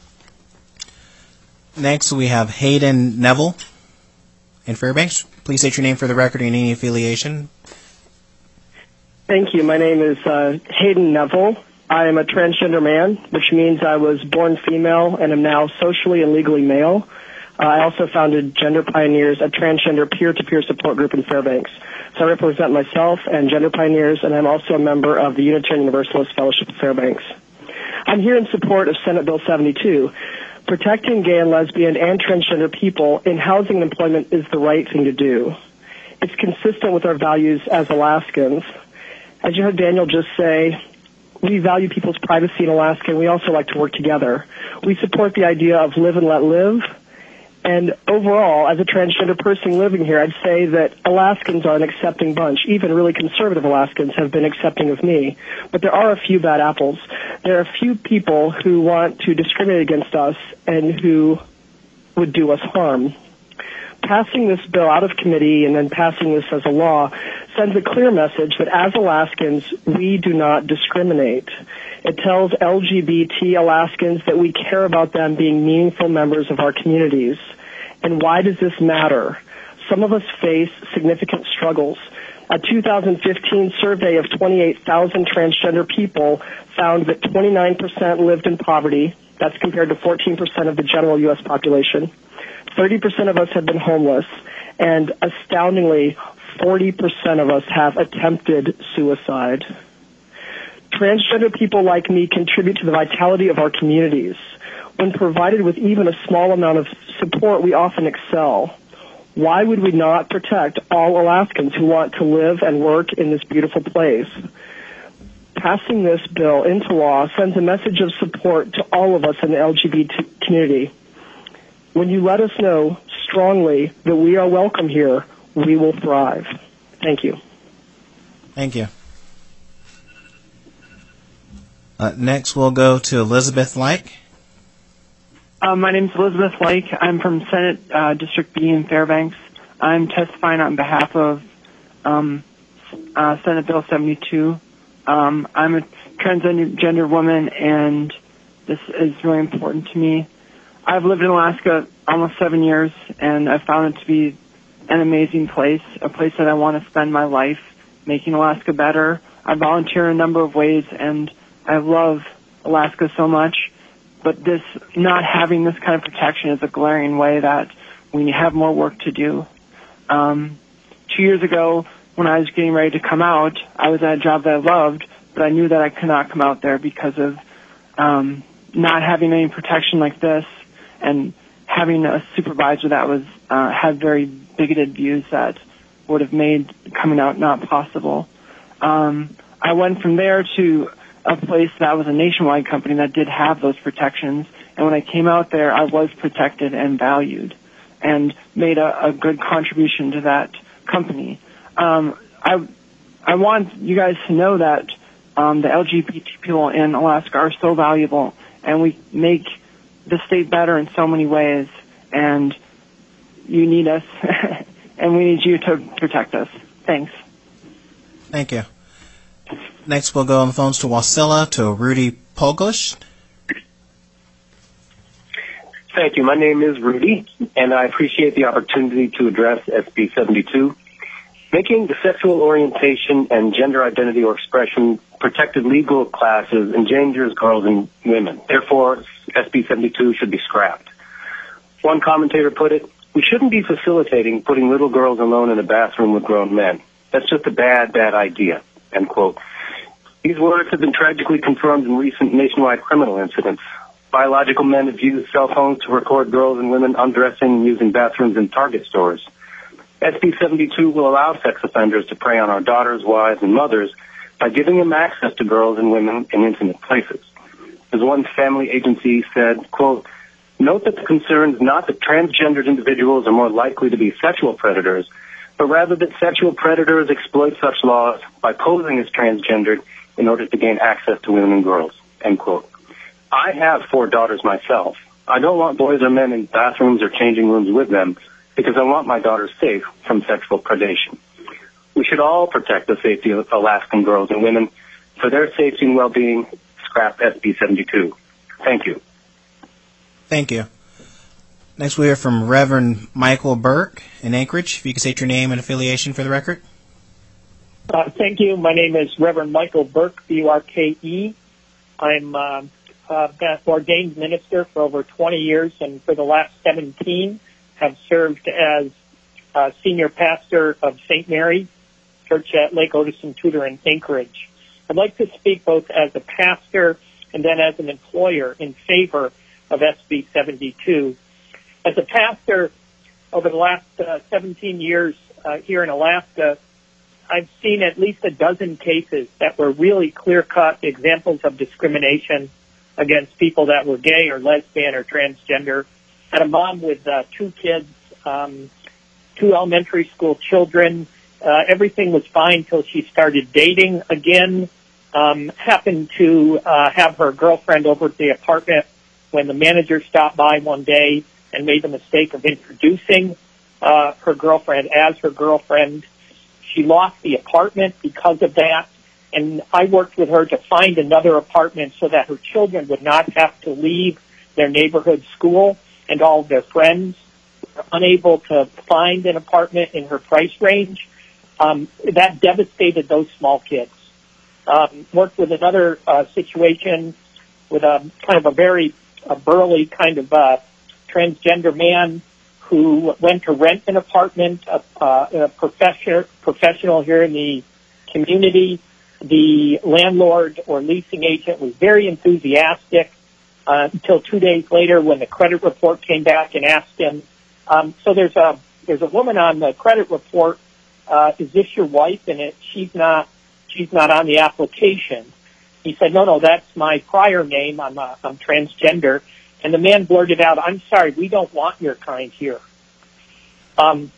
[SPEAKER 1] Next, we have Hayden Neville in Fairbanks. Please state your name for the record and any affiliation.
[SPEAKER 22] Thank you. My name is uh, Hayden Neville. I am a transgender man, which means I was born female and am now socially and legally male. Uh, I also founded Gender Pioneers, a transgender peer-to-peer support group in Fairbanks. So I represent myself and Gender Pioneers, and I'm also a member of the Unitarian Universalist Fellowship of Fairbanks. I'm here in support of Senate Bill seventy-two. Protecting gay and lesbian and transgender people in housing and employment is the right thing to do. It's consistent with our values as Alaskans. As you heard Daniel just say, we value people's privacy in Alaska, and we also like to work together. We support the idea of live and let live. And overall, as a transgender person living here, I'd say that Alaskans are an accepting bunch. Even really conservative Alaskans have been accepting of me. But there are a few bad apples. There are a few people who want to discriminate against us and who would do us harm. Passing this bill out of committee and then passing this as a law sends a clear message that as Alaskans, we do not discriminate. It tells L G B T Alaskans that we care about them being meaningful members of our communities. And why does this matter? Some of us face significant struggles. A two thousand fifteen survey of twenty-eight thousand transgender people found that twenty-nine percent lived in poverty. That's compared to fourteen percent of the general U S population. thirty percent of us have been homeless. And astoundingly, forty percent of us have attempted suicide. Transgender people like me contribute to the vitality of our communities. When provided with even a small amount of support, we often excel. Why would we not protect all Alaskans who want to live and work in this beautiful place? Passing this bill into law sends a message of support to all of us in the L G B T community. When you let us know strongly that we are welcome here, we will thrive. Thank you.
[SPEAKER 1] Thank you. Uh, next, we'll go to Elizabeth Lake.
[SPEAKER 3] Uh, my name is Elizabeth Lake. I'm from Senate uh, District B in Fairbanks. I'm testifying on behalf of um, uh, Senate Bill seventy-two. Um, I'm a transgender woman, and this is really important to me. I've lived in Alaska almost seven years, and I've found it to be an amazing place, a place that I want to spend my life, making Alaska better. I volunteer in a number of ways, and I love Alaska so much. But this, not having this kind of protection is a glaring way that we have more work to do. Um, two years ago, when I was getting ready to come out, I was at a job that I loved, but I knew that I could not come out there because of um, not having any protection like this and having a supervisor that was uh, had very bigoted views that would have made coming out not possible. Um, I went from there to a place that was a nationwide company that did have those protections, and when I came out there, I was protected and valued and made a, a good contribution to that company. Um, I, I want you guys to know that um, the L G B T people in Alaska are so valuable, and we make the state better in so many ways, and you need us, and we need you to protect us. Thanks.
[SPEAKER 1] Thank you. Next, we'll go on the phones to Wasilla, to Rudy Poglish.
[SPEAKER 4] Thank you. My name is Rudy, and I appreciate the opportunity to address S B seventy-two. Making the sexual orientation and gender identity or expression protected legal classes endangers girls and women. Therefore, S B seventy-two should be scrapped. One commentator put it, we shouldn't be facilitating putting little girls alone in a bathroom with grown men. That's just a bad, bad idea, end quote. These words have been tragically confirmed in recent nationwide criminal incidents. Biological men have used cell phones to record girls and women undressing and using bathrooms in Target stores. S B seventy-two will allow sex offenders to prey on our daughters, wives, and mothers by giving them access to girls and women in intimate places. As one family agency said, quote, note that the concern is not that transgendered individuals are more likely to be sexual predators, but rather that sexual predators exploit such laws by posing as transgendered in order to gain access to women and girls, end quote. I have four daughters myself. I don't want boys or men in bathrooms or changing rooms with them because I want my daughters safe from sexual predation. We should all protect the safety of Alaskan girls and women. For their safety and well-being, scrap S B seventy-two. Thank you.
[SPEAKER 1] Thank you. Next, we hear from Reverend Michael Burke in Anchorage. If you could state your name and affiliation for the record.
[SPEAKER 23] Uh, thank you. My name is Reverend Michael Burke, B U R K E. I'm uh, uh, been ordained minister for over twenty years, and for the last seventeen have served as uh, senior pastor of Saint Mary Church at Lake Otis and Tudor in Anchorage. I'd like to speak both as a pastor and then as an employer in favor of S B seventy-two. As a pastor, over the last uh, seventeen years, uh, here in Alaska, I've seen at least a dozen cases that were really clear-cut examples of discrimination against people that were gay or lesbian or transgender. I had a mom with uh, two kids, um, two elementary school children. Uh, everything was fine till she started dating again. Um, happened to uh, have her girlfriend over at the apartment when the manager stopped by one day and made the mistake of introducing uh, her girlfriend as her girlfriend. She lost the apartment because of that, and I worked with her to find another apartment so that her children would not have to leave their neighborhood school, and all of their friends were unable to find an apartment in her price range. Um, that devastated those small kids. Um, worked with another uh, situation with a kind of a very a burly kind of uh, transgender man who went to rent an apartment, a, uh, a professor, professional here in the community. The landlord or leasing agent was very enthusiastic uh, until two days later when the credit report came back and asked him. Um, so there's a there's a woman on the credit report. Uh, is this your wife? And it, she's not she's not on the application. He said, no, no, that's my prior name. I'm uh, I'm transgender. And the man blurted out, I'm sorry, we don't want your kind here. Um,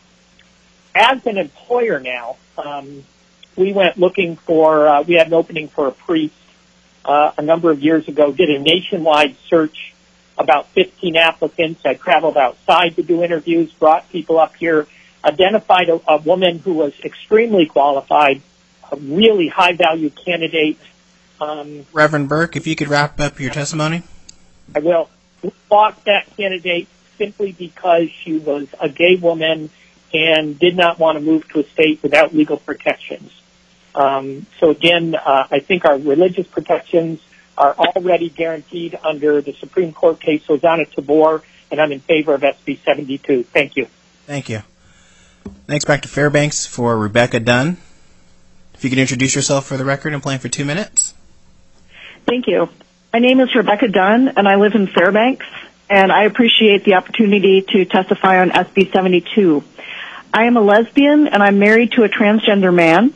[SPEAKER 23] as an employer now, um, we went looking for, uh, we had an opening for a priest uh, a number of years ago, did a nationwide search, about fifteen applicants. I traveled outside to do interviews, brought people up here, identified a, a woman who was extremely qualified, a really high-value candidate. Um,
[SPEAKER 1] Reverend Burke, if you could wrap up your testimony.
[SPEAKER 23] I will. We fought that candidate simply because she was a gay woman and did not want to move to a state without legal protections. Um, so again, uh, I think our religious protections are already guaranteed under the Supreme Court case Hosanna Tabor, and I'm in favor of S B seventy-two. Thank you.
[SPEAKER 1] Thank you. Next, back to Fairbanks for Rebecca Dunn. If you could introduce yourself for the record and plan for two minutes.
[SPEAKER 2] Thank you. My name is Rebecca Dunn, and I live in Fairbanks, and I appreciate the opportunity to testify on S B seventy-two. I am a lesbian, and I'm married to a transgender man.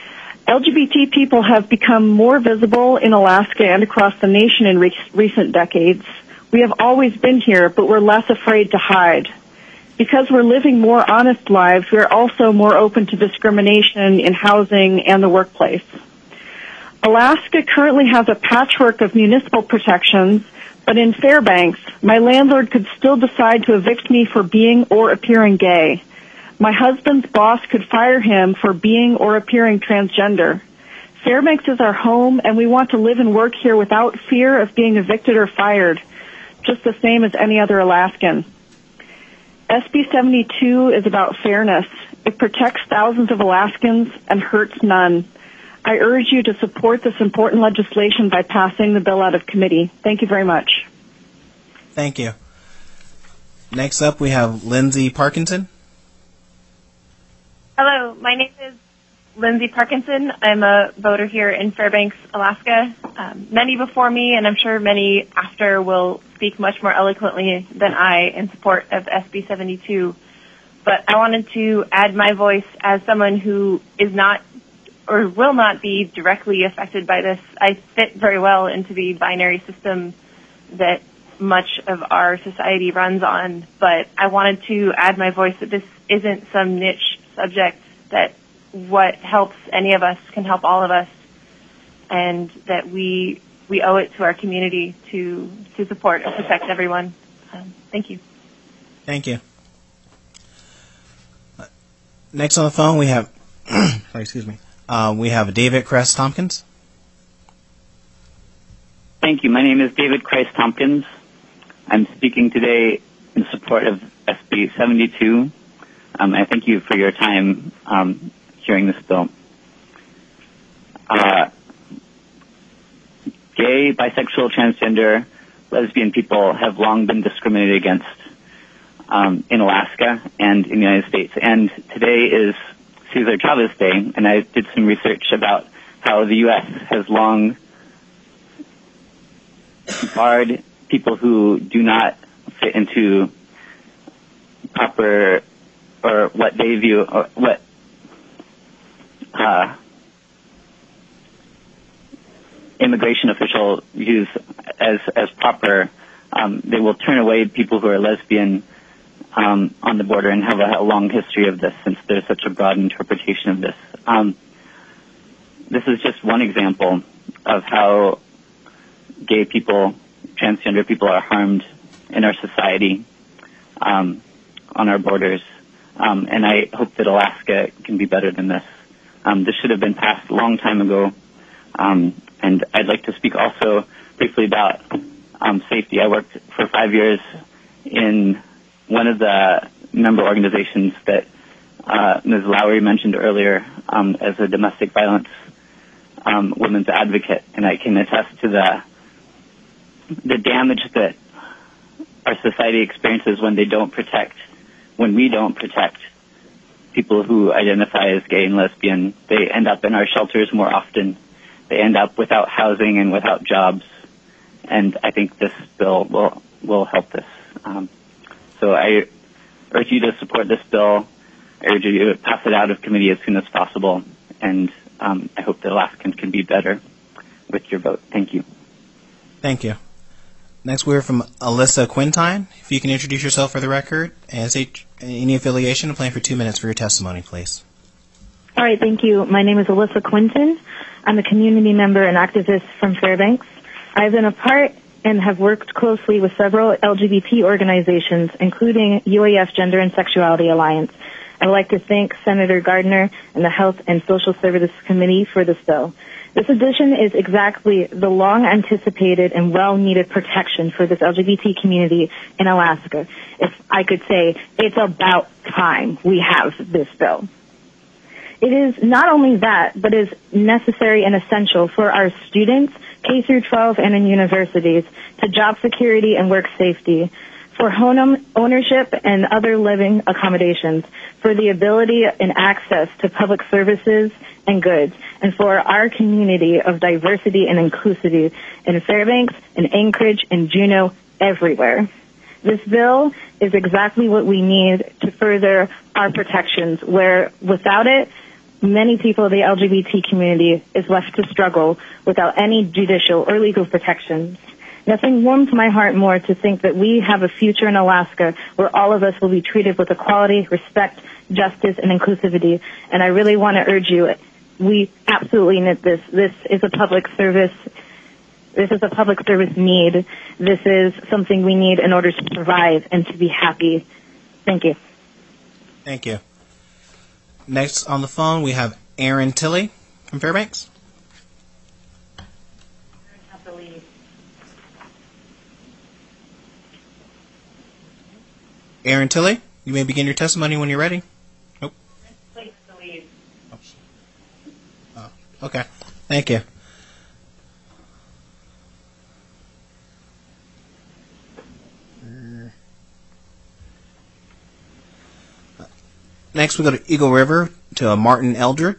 [SPEAKER 2] L G B T people have become more visible in Alaska and across the nation in re- recent decades. We have always been here, but we're less afraid to hide. Because we're living more honest lives, we're also more open to discrimination in housing and the workplace. Alaska currently has a patchwork of municipal protections, but in Fairbanks, my landlord could still decide to evict me for being or appearing gay. My husband's boss could fire him for being or appearing transgender. Fairbanks is our home, and we want to live and work here without fear of being evicted or fired, just the same as any other Alaskan. S B seventy-two is about fairness. It protects thousands of Alaskans and hurts none. I urge you to support this important legislation by passing the bill out of committee. Thank you very much.
[SPEAKER 1] Thank you. Next up, we have Lindsay Parkinson.
[SPEAKER 5] Hello, my name is Lindsay Parkinson. I'm a voter here in Fairbanks, Alaska. Um, many before me, and I'm sure many after, will speak much more eloquently than I in support of S B seventy-two. But I wanted to add my voice as someone who is not or will not be directly affected by this. I fit very well into the binary system that much of our society runs on, but I wanted to add my voice that this isn't some niche subject, that what helps any of us can help all of us, and that we we owe it to our community to, to support and protect everyone. Um, thank you.
[SPEAKER 1] Thank you. Next on the phone, we have, sorry, excuse me, uh, we have David Crest Tompkins.
[SPEAKER 6] Thank you. My name is David Christ Tompkins. I'm speaking today in support of S B seventy-two. Um, I thank you for your time um, hearing this bill. Uh, gay, bisexual, transgender, lesbian people have long been discriminated against um, in Alaska and in the United States. And today is Cesar Chavez Day, and I did some research about how the U S has long barred people who do not fit into proper or what they view, or what uh, immigration officials use as as proper, um, they will turn away people who are lesbian um, on the border and have a, a long history of this, since there's such a broad interpretation of this. Um, this is just one example of how gay people, transgender people are harmed in our society, um, on our borders. Um, and I hope that Alaska can be better than this. Um, this should have been passed a long time ago. Um, and I'd like to speak also briefly about um, safety. I worked for five years in one of the member organizations that uh, Miz Lowry mentioned earlier, um, as a domestic violence um, women's advocate, and I can attest to the the damage that our society experiences when they don't protect, when we don't protect people who identify as gay and lesbian. They end up in our shelters more often. They end up without housing and without jobs. And I think this bill will will help this. Um, so I urge you to support this bill. I urge you to pass it out of committee as soon as possible. And um, I hope that Alaskans can be better with your vote. Thank you.
[SPEAKER 1] Thank you. Next, we hear from Alyssa Quintine. If you can introduce yourself for the record and say any affiliation, and plan for two minutes for your testimony, please.
[SPEAKER 8] All right, thank you. My name is Alyssa Quinton. I'm a community member and activist from Fairbanks. I've been a part and have worked closely with several L G B T organizations, including U A F Gender and Sexuality Alliance. I'd like to thank Senator Gardner and the Health and Social Services Committee for this bill. This addition is exactly the long-anticipated and well-needed protection for this L G B T community in Alaska. If I could say, it's about time we have this bill. It is not only that, but is necessary and essential for our students, K through twelve and in universities, to job security and work safety, for home ownership and other living accommodations, for the ability and access to public services and goods, and for our community of diversity and inclusivity in Fairbanks, in Anchorage, in Juneau, everywhere. This bill is exactly what we need to further our protections, where without it, many people of the L G B T community is left to struggle without any judicial or legal protections. Nothing warms my heart more to think that we have a future in Alaska where all of us will be treated with equality, respect, justice, and inclusivity. And I really want to urge you, we absolutely need this. This is a public service. This is a public service need. This is something we need in order to survive and to be happy. Thank you.
[SPEAKER 1] Thank you. Next on the phone, we have Aaron Tilley from Fairbanks. Aaron Tilley, you may begin your testimony when you're ready. Nope.
[SPEAKER 8] Please believe.
[SPEAKER 1] Oh, okay. Thank you. Next, we go to Eagle River to uh, Martin Eldred.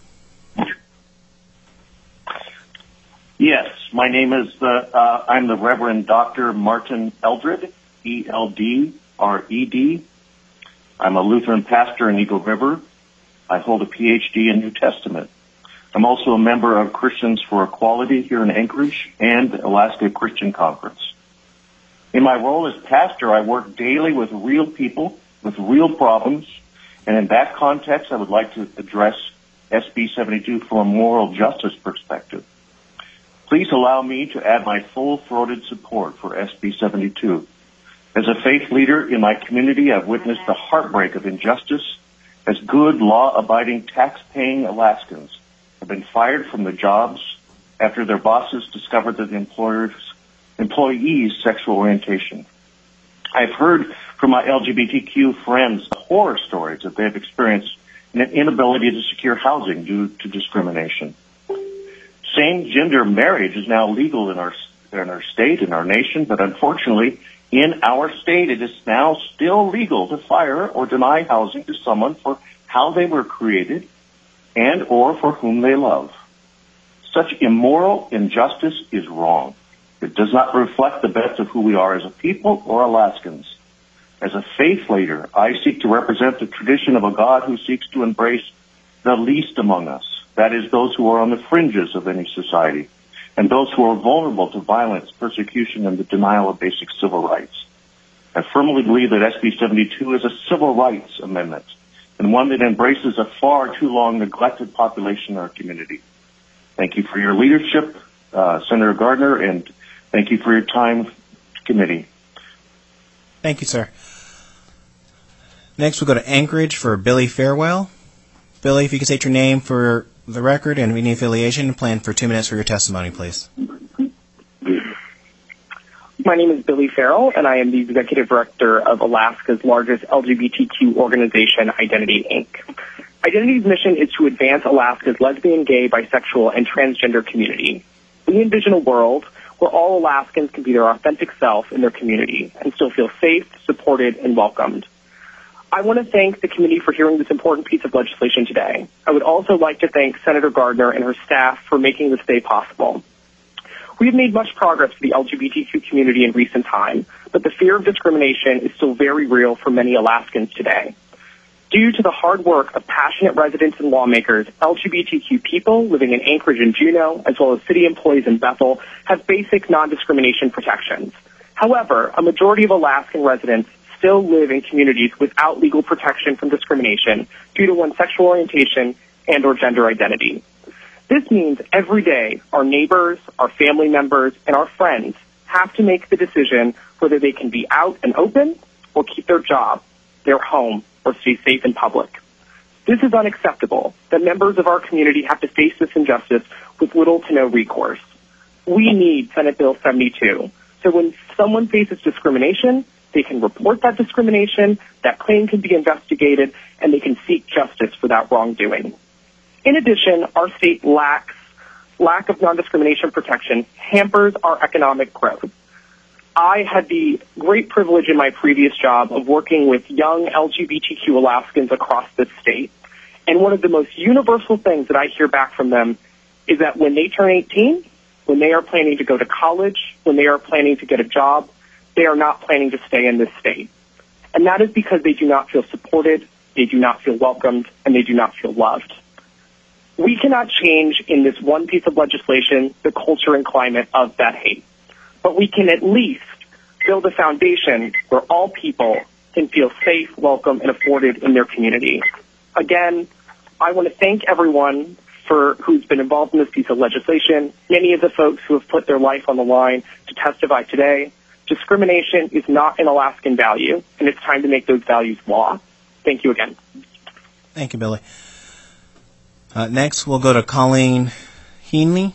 [SPEAKER 9] Yes, my name is the. Uh, I'm the Reverend Doctor Martin Eldred, E L D R E D. I'm a Lutheran pastor in Eagle River. I hold a P H D in New Testament. I'm also a member of Christians for Equality here in Anchorage and Alaska Christian Conference. In my role as pastor, I work daily with real people, with real problems, and in that context, I would like to address S B seventy-two from a moral justice perspective. Please allow me to add my full-throated support for S B seventy-two. As a faith leader in my community, I've witnessed the heartbreak of injustice as good, law-abiding, tax-paying Alaskans have been fired from their jobs after their bosses discovered that the employer's employees' sexual orientation. I've heard from my L G B T Q friends the horror stories that they have experienced and an inability to secure housing due to discrimination. Same-gender marriage is now legal in our in our state, in our nation, but unfortunately, in our state, it is now still legal to fire or deny housing to someone for how they were created and or for whom they love. Such immoral injustice is wrong. It does not reflect the best of who we are as a people or Alaskans. As a faith leader, I seek to represent the tradition of a God who seeks to embrace the least among us, that is, those who are on the fringes of any society, and those who are vulnerable to violence, persecution, and the denial of basic civil rights. I firmly believe that S B seventy-two is a civil rights amendment, and one that embraces a far too long neglected population in our community. Thank you for your leadership, uh, Senator Gardner, and thank you for your time, committee.
[SPEAKER 1] Thank you, sir. Next, we'll go to Anchorage for Billy Fairwell. Billy, if you could state your name for the record and any affiliation, and plan for two minutes for your testimony, please.
[SPEAKER 10] My name is Billy Farrell, and I am the Executive Director of Alaska's largest L G B T Q organization, Identity, Incorporated. Identity's mission is to advance Alaska's lesbian, gay, bisexual, and transgender community. We envision a world where all Alaskans can be their authentic self in their community and still feel safe, supported, and welcomed. I want to thank the committee for hearing this important piece of legislation today. I would also like to thank Senator Gardner and her staff for making this day possible. We have made much progress for the L G B T Q community in recent time, but the fear of discrimination is still very real for many Alaskans today. Due to the hard work of passionate residents and lawmakers, L G B T Q people living in Anchorage and Juneau, as well as city employees in Bethel, have basic non-discrimination protections. However, a majority of Alaskan residents still live in communities without legal protection from discrimination due to one's sexual orientation and or gender identity. This means every day our neighbors, our family members, and our friends have to make the decision whether they can be out and open or keep their job, their home, or stay safe in public. This is unacceptable that members of our community have to face this injustice with little to no recourse. We need Senate Bill seventy-two, so when someone faces discrimination, they can report that discrimination, that claim can be investigated, and they can seek justice for that wrongdoing. In addition, our state lacks lack of non-discrimination protection hampers our economic growth. I had the great privilege in my previous job of working with young L G B T Q Alaskans across this state. And one of the most universal things that I hear back from them is that when they turn eighteen, when they are planning to go to college, when they are planning to get a job, they are not planning to stay in this state. And that is because they do not feel supported, they do not feel welcomed, and they do not feel loved. We cannot change in this one piece of legislation the culture and climate of that hate. But we can at least build a foundation where all people can feel safe, welcome, and afforded in their community. Again, I want to thank everyone for who's been involved in this piece of legislation, many of the folks who have put their life on the line to testify today. Discrimination is not an Alaskan value, and it's time to make those values law. Thank you again.
[SPEAKER 1] Thank you, Billy. Uh, next, we'll go to Colleen Heenley.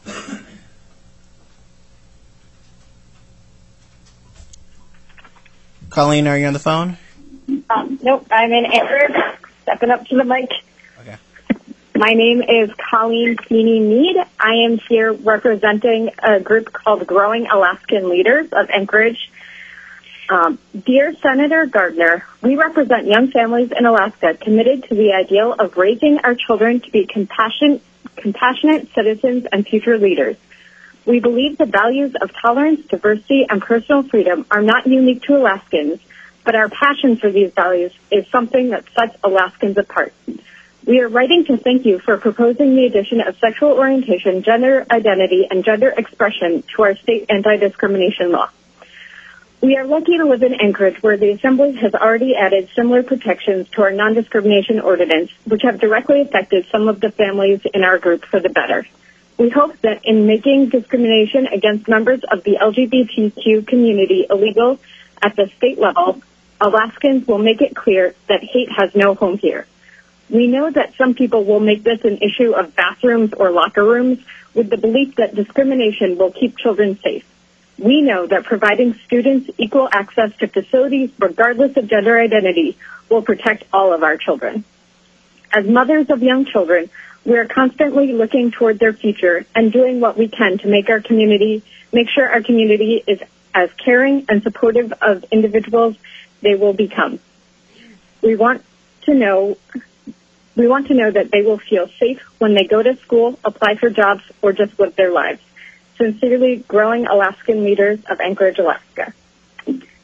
[SPEAKER 1] Colleen, are you on the phone?
[SPEAKER 11] Um, nope, I'm in Anchorage, stepping up to the mic.
[SPEAKER 1] Okay.
[SPEAKER 11] My name is Colleen Keeney Mead. I am here representing a group called Growing Alaskan Leaders of Anchorage. Um, dear Senator Gardner, we represent young families in Alaska committed to the ideal of raising our children to be compassionate, compassionate citizens and future leaders. We believe the values of tolerance, diversity, and personal freedom are not unique to Alaskans, but our passion for these values is something that sets Alaskans apart. We are writing to thank you for proposing the addition of sexual orientation, gender identity, and gender expression to our state anti-discrimination law. We are lucky to live in Anchorage, where the Assembly has already added similar protections to our non-discrimination ordinance, which have directly affected some of the families in our group for the better. We hope that in making discrimination against members of the L G B T Q community illegal at the state level, Alaskans will make it clear that hate has no home here. We know that some people will make this an issue of bathrooms or locker rooms with the belief that discrimination will keep children safe. We know that providing students equal access to facilities regardless of gender identity will protect all of our children. As mothers of young children, we are constantly looking toward their future and doing what we can to make our community, make sure our community is as caring and supportive of individuals they will become. We want to know, we want to know that they will feel safe when they go to school, apply for jobs, or just live their lives. Sincerely, Growing Alaskan Leaders of Anchorage, Alaska.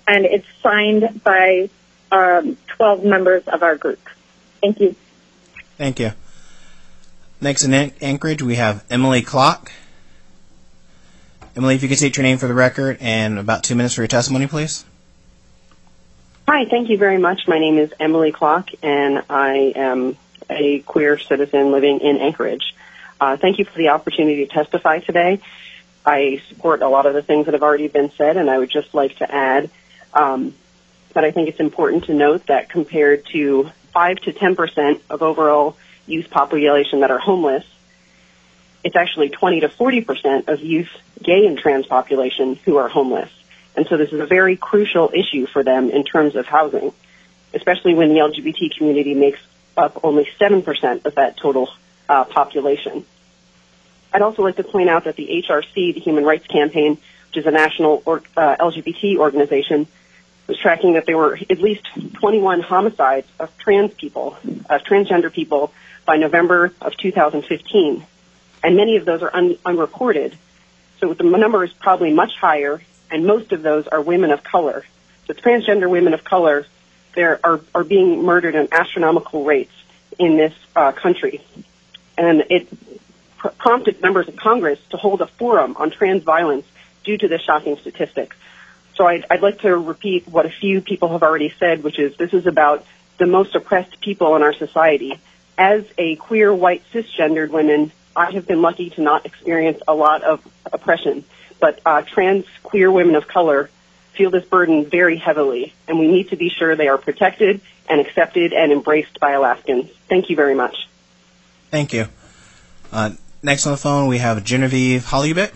[SPEAKER 11] and it's signed by um, twelve members of our group. Thank you.
[SPEAKER 1] Thank you. Next in An- Anchorage, we have Emily Clock. Emily, if you could state your name for the record and about two minutes for your testimony, please.
[SPEAKER 12] Hi, thank you very much. My name is Emily Clock, and I am a queer citizen living in Anchorage. Uh, thank you for the opportunity to testify today. I support a lot of the things that have already been said, and I would just like to add um, that I think it's important to note that compared to five to ten percent of overall youth population that are homeless, it's actually twenty to forty percent of youth, gay and trans population who are homeless. And so this is a very crucial issue for them in terms of housing, especially when the L G B T community makes up only seven percent of that total uh, population. I'd also like to point out that the H R C, the Human Rights Campaign, which is a national or, uh, L G B T organization, was tracking that there were at least twenty-one homicides of trans people, of transgender people, by November of two thousand fifteen. And many of those are un- unreported. So the number is probably much higher, and most of those are women of color. So transgender women of color there are, are being murdered at astronomical rates in this uh, country. And it pr- prompted members of Congress to hold a forum on trans violence due to this shocking statistic. So I'd, I'd like to repeat what a few people have already said, which is this is about the most oppressed people in our society. As a queer, white, cisgendered woman, I have been lucky to not experience a lot of oppression. But uh, trans queer women of color feel this burden very heavily, and we need to be sure they are protected and accepted and embraced by Alaskans. Thank you very much.
[SPEAKER 1] Thank you. Uh, next on the phone, we have Genevieve Hollybeck.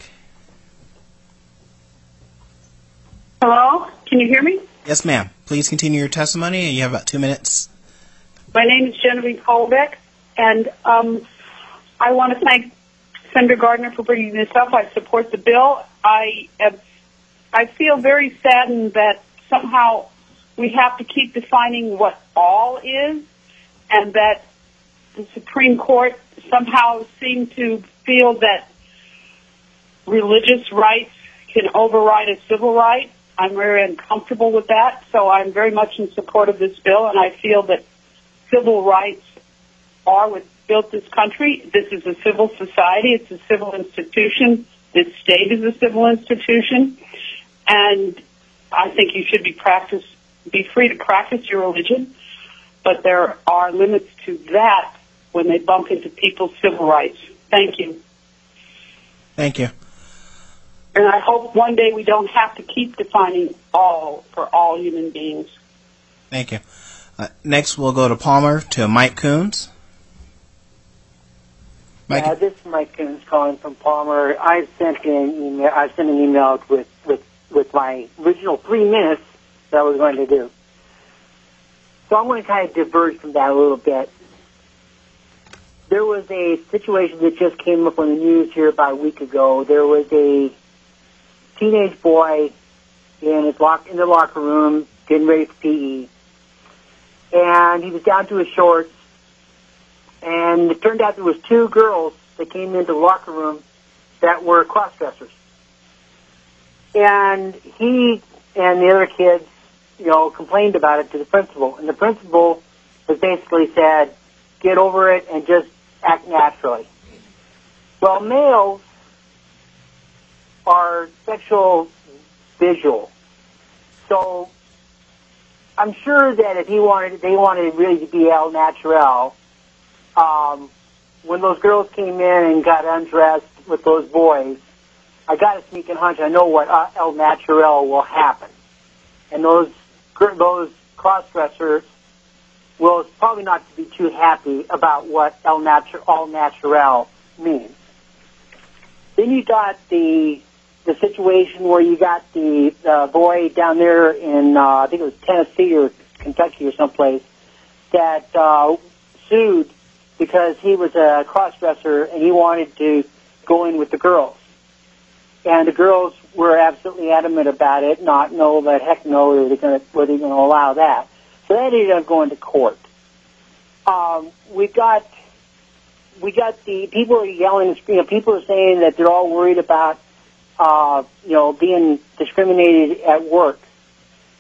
[SPEAKER 13] Hello? Can you hear me?
[SPEAKER 1] Yes, ma'am. Please continue your testimony. You have about two minutes.
[SPEAKER 13] My name is Genevieve Hollybeck, and um, I want to thank Senator Gardner for bringing this up. I support the bill. I am, I feel very saddened that somehow we have to keep defining what all is, and that the Supreme Court somehow seemed to feel that religious rights can override a civil right. I'm very uncomfortable with that, so I'm very much in support of this bill, and I feel that civil rights are what built this country. This is a civil society. It's a civil institution. This state is a civil institution, and I think you should be practice, be free to practice your religion, but there are limits to that when they bump into people's civil rights. Thank you.
[SPEAKER 1] Thank you.
[SPEAKER 13] And I hope one day we don't have to keep defining all for all human beings.
[SPEAKER 1] Thank you. Uh, next, we'll go to Palmer to Mike Coons. Mike.
[SPEAKER 14] Uh, this is Mike Coons calling from Palmer. I sent an email. I sent an email with, with with my original three minutes that I was going to do. So I'm going to kind of diverge from that a little bit. There was a situation that just came up on the news here about a week ago. There was a teenage boy in his lock in the locker room getting ready for P E, and he was down to his shorts. And it turned out there was two girls that came into the locker room that were cross-dressers. And he and the other kids, you know, complained about it to the principal. And the principal has basically said, get over it and just act naturally. Well, males are sexual visual. So I'm sure that if he wanted, they wanted really to be al natural, Um, when those girls came in and got undressed with those boys, I got a sneaking hunch. I know what uh, El Natural will happen, and those those cross-dressers will probably not be too happy about what El Natural All Natural means. Then you got the the situation where you got the uh, boy down there in uh, I think it was Tennessee or Kentucky or someplace that uh, sued because he was a cross-dresser and he wanted to go in with the girls. And the girls were absolutely adamant about it, not no, but heck no, were they going to, were they going to allow that? So that ended up going to court. Um, we got, we got the, people are yelling, you know, people are saying that they're all worried about, uh, you know, being discriminated at work.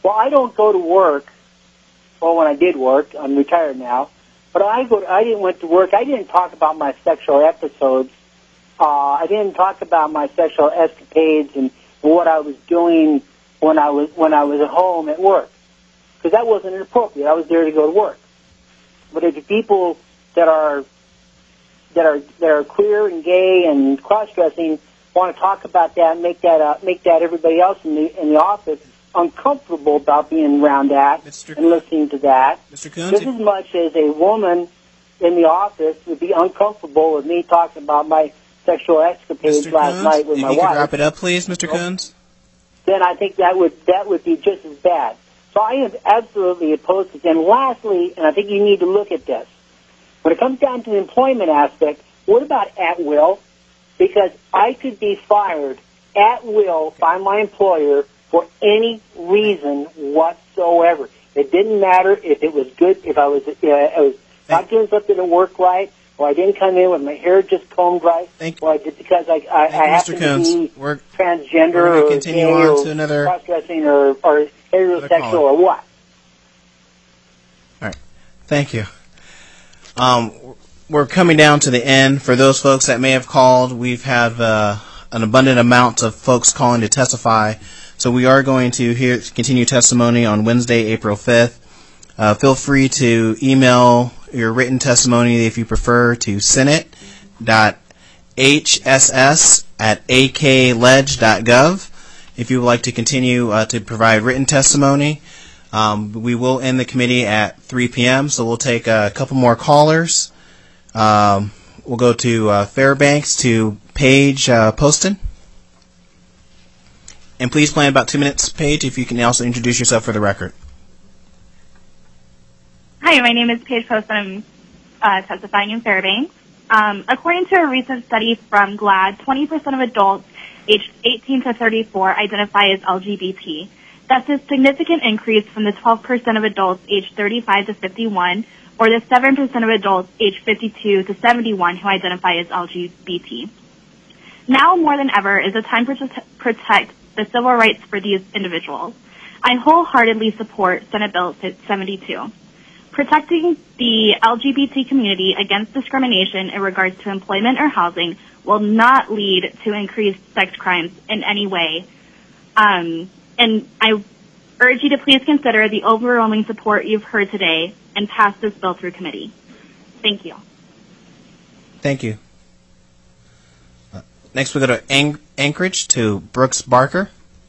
[SPEAKER 14] Well, I don't go to work. Well, when I did work, I'm retired now. But I go. To, I didn't went to work. I didn't talk about my sexual episodes. Uh, I didn't talk about my sexual escapades and what I was doing when I was when I was at home at work, because that wasn't appropriate. I was there to go to work. But if the people that are that are that are queer and gay and cross-dressing want to talk about that, and make that uh, make that everybody else in the in the office uncomfortable about being around that Mister and listening to that.
[SPEAKER 1] Mister Coons,
[SPEAKER 14] just as much as a woman in the office would be uncomfortable with me talking about my sexual escapades
[SPEAKER 1] Mister
[SPEAKER 14] last
[SPEAKER 1] Coons,
[SPEAKER 14] night with
[SPEAKER 1] if
[SPEAKER 14] my
[SPEAKER 1] you
[SPEAKER 14] wife.
[SPEAKER 1] could wrap it up, please, Mister Coons.
[SPEAKER 14] Then I think that would that would be just as bad. So I am absolutely opposed to this. And lastly, and I think you need to look at this, when it comes down to the employment aspect, what about at will? Because I could be fired at will by my employer for any reason whatsoever. It didn't matter if it was good, if I was, uh, I was not doing something at work right, or I didn't come in with my hair just combed right,
[SPEAKER 1] Thank
[SPEAKER 14] or I did because I, I, I happen to be
[SPEAKER 1] we're,
[SPEAKER 14] transgender
[SPEAKER 1] we're
[SPEAKER 14] or
[SPEAKER 1] continue
[SPEAKER 14] gay
[SPEAKER 1] on
[SPEAKER 14] or
[SPEAKER 1] to another,
[SPEAKER 14] cross-dressing or, or heterosexual or what.
[SPEAKER 1] All right. Thank you. Um, we're coming down to the end. For those folks that may have called, we've had uh, an abundant amount of folks calling to testify. So we are going to hear continue testimony on Wednesday, April fifth. Uh, feel free to email your written testimony if you prefer to senate dot h s s at a k ledge dot gov if you would like to continue uh, to provide written testimony. Um, we will end the committee at three p.m., so we'll take a couple more callers. Um, we'll go to uh, Fairbanks, to Paige uh, Poston. And please plan about two minutes, Paige, if you can also introduce yourself for the record.
[SPEAKER 5] Hi, my name is Paige Poston. I'm uh, testifying in Fairbanks. Um, according to a recent study from GLAAD, twenty percent of adults aged eighteen to thirty-four identify as L G B T. That's a significant increase from the twelve percent of adults aged thirty-five to fifty-one, or the seven percent of adults aged fifty-two to seventy-one who identify as L G B T. Now more than ever is a time to protect the civil rights for these individuals. I wholeheartedly support Senate Bill seventy-two. Protecting the L G B T community against discrimination in regards to employment or housing will not lead to increased sex crimes in any way. Um, and I urge you to please consider the overwhelming support you've heard today and pass this bill through committee. Thank you.
[SPEAKER 1] Thank you. Uh, next we go to Ang- Anchorage, to Brooks Barker.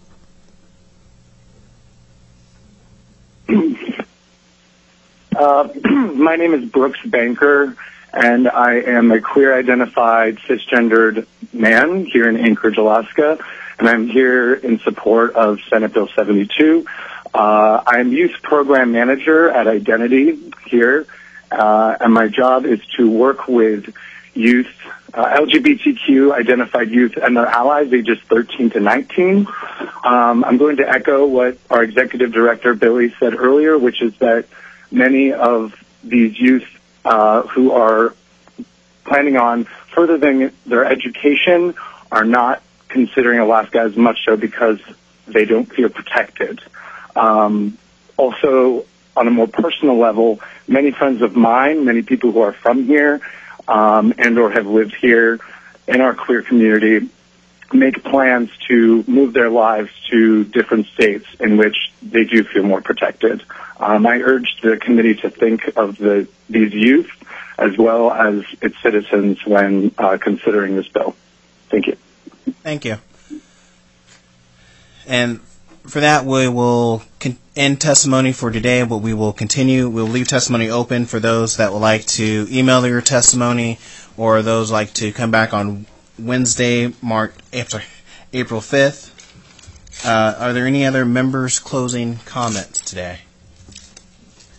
[SPEAKER 15] Uh, my name is Brooks Banker, and I am a queer-identified cisgendered man here in Anchorage, Alaska, and I'm here in support of Senate Bill seventy-two. Uh, I am youth program manager at Identity here, uh, and my job is to work with youth, uh, L G B T Q-identified youth and their allies, ages thirteen to nineteen. Um, I'm going to echo what our executive director, Billy, said earlier, which is that many of these youth uh, who are planning on furthering their education are not considering Alaska as much so because they don't feel protected. Um, also, on a more personal level, many friends of mine, many people who are from here um, and or have lived here in our queer community, make plans to move their lives to different states in which they do feel more protected. Um, I urge the committee to think of the, these youth as well as its citizens when uh, considering this bill. Thank you.
[SPEAKER 1] Thank you. And for that, we will con- end testimony for today, but we will continue. We'll leave testimony open for those that would like to email your testimony, or those like to come back on Wednesday, March, sorry, April fifth. Uh, are there any other members' closing comments today?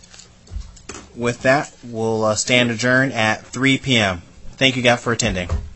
[SPEAKER 1] With that, we'll uh, stand adjourned at three p.m. Thank you, guys, for attending.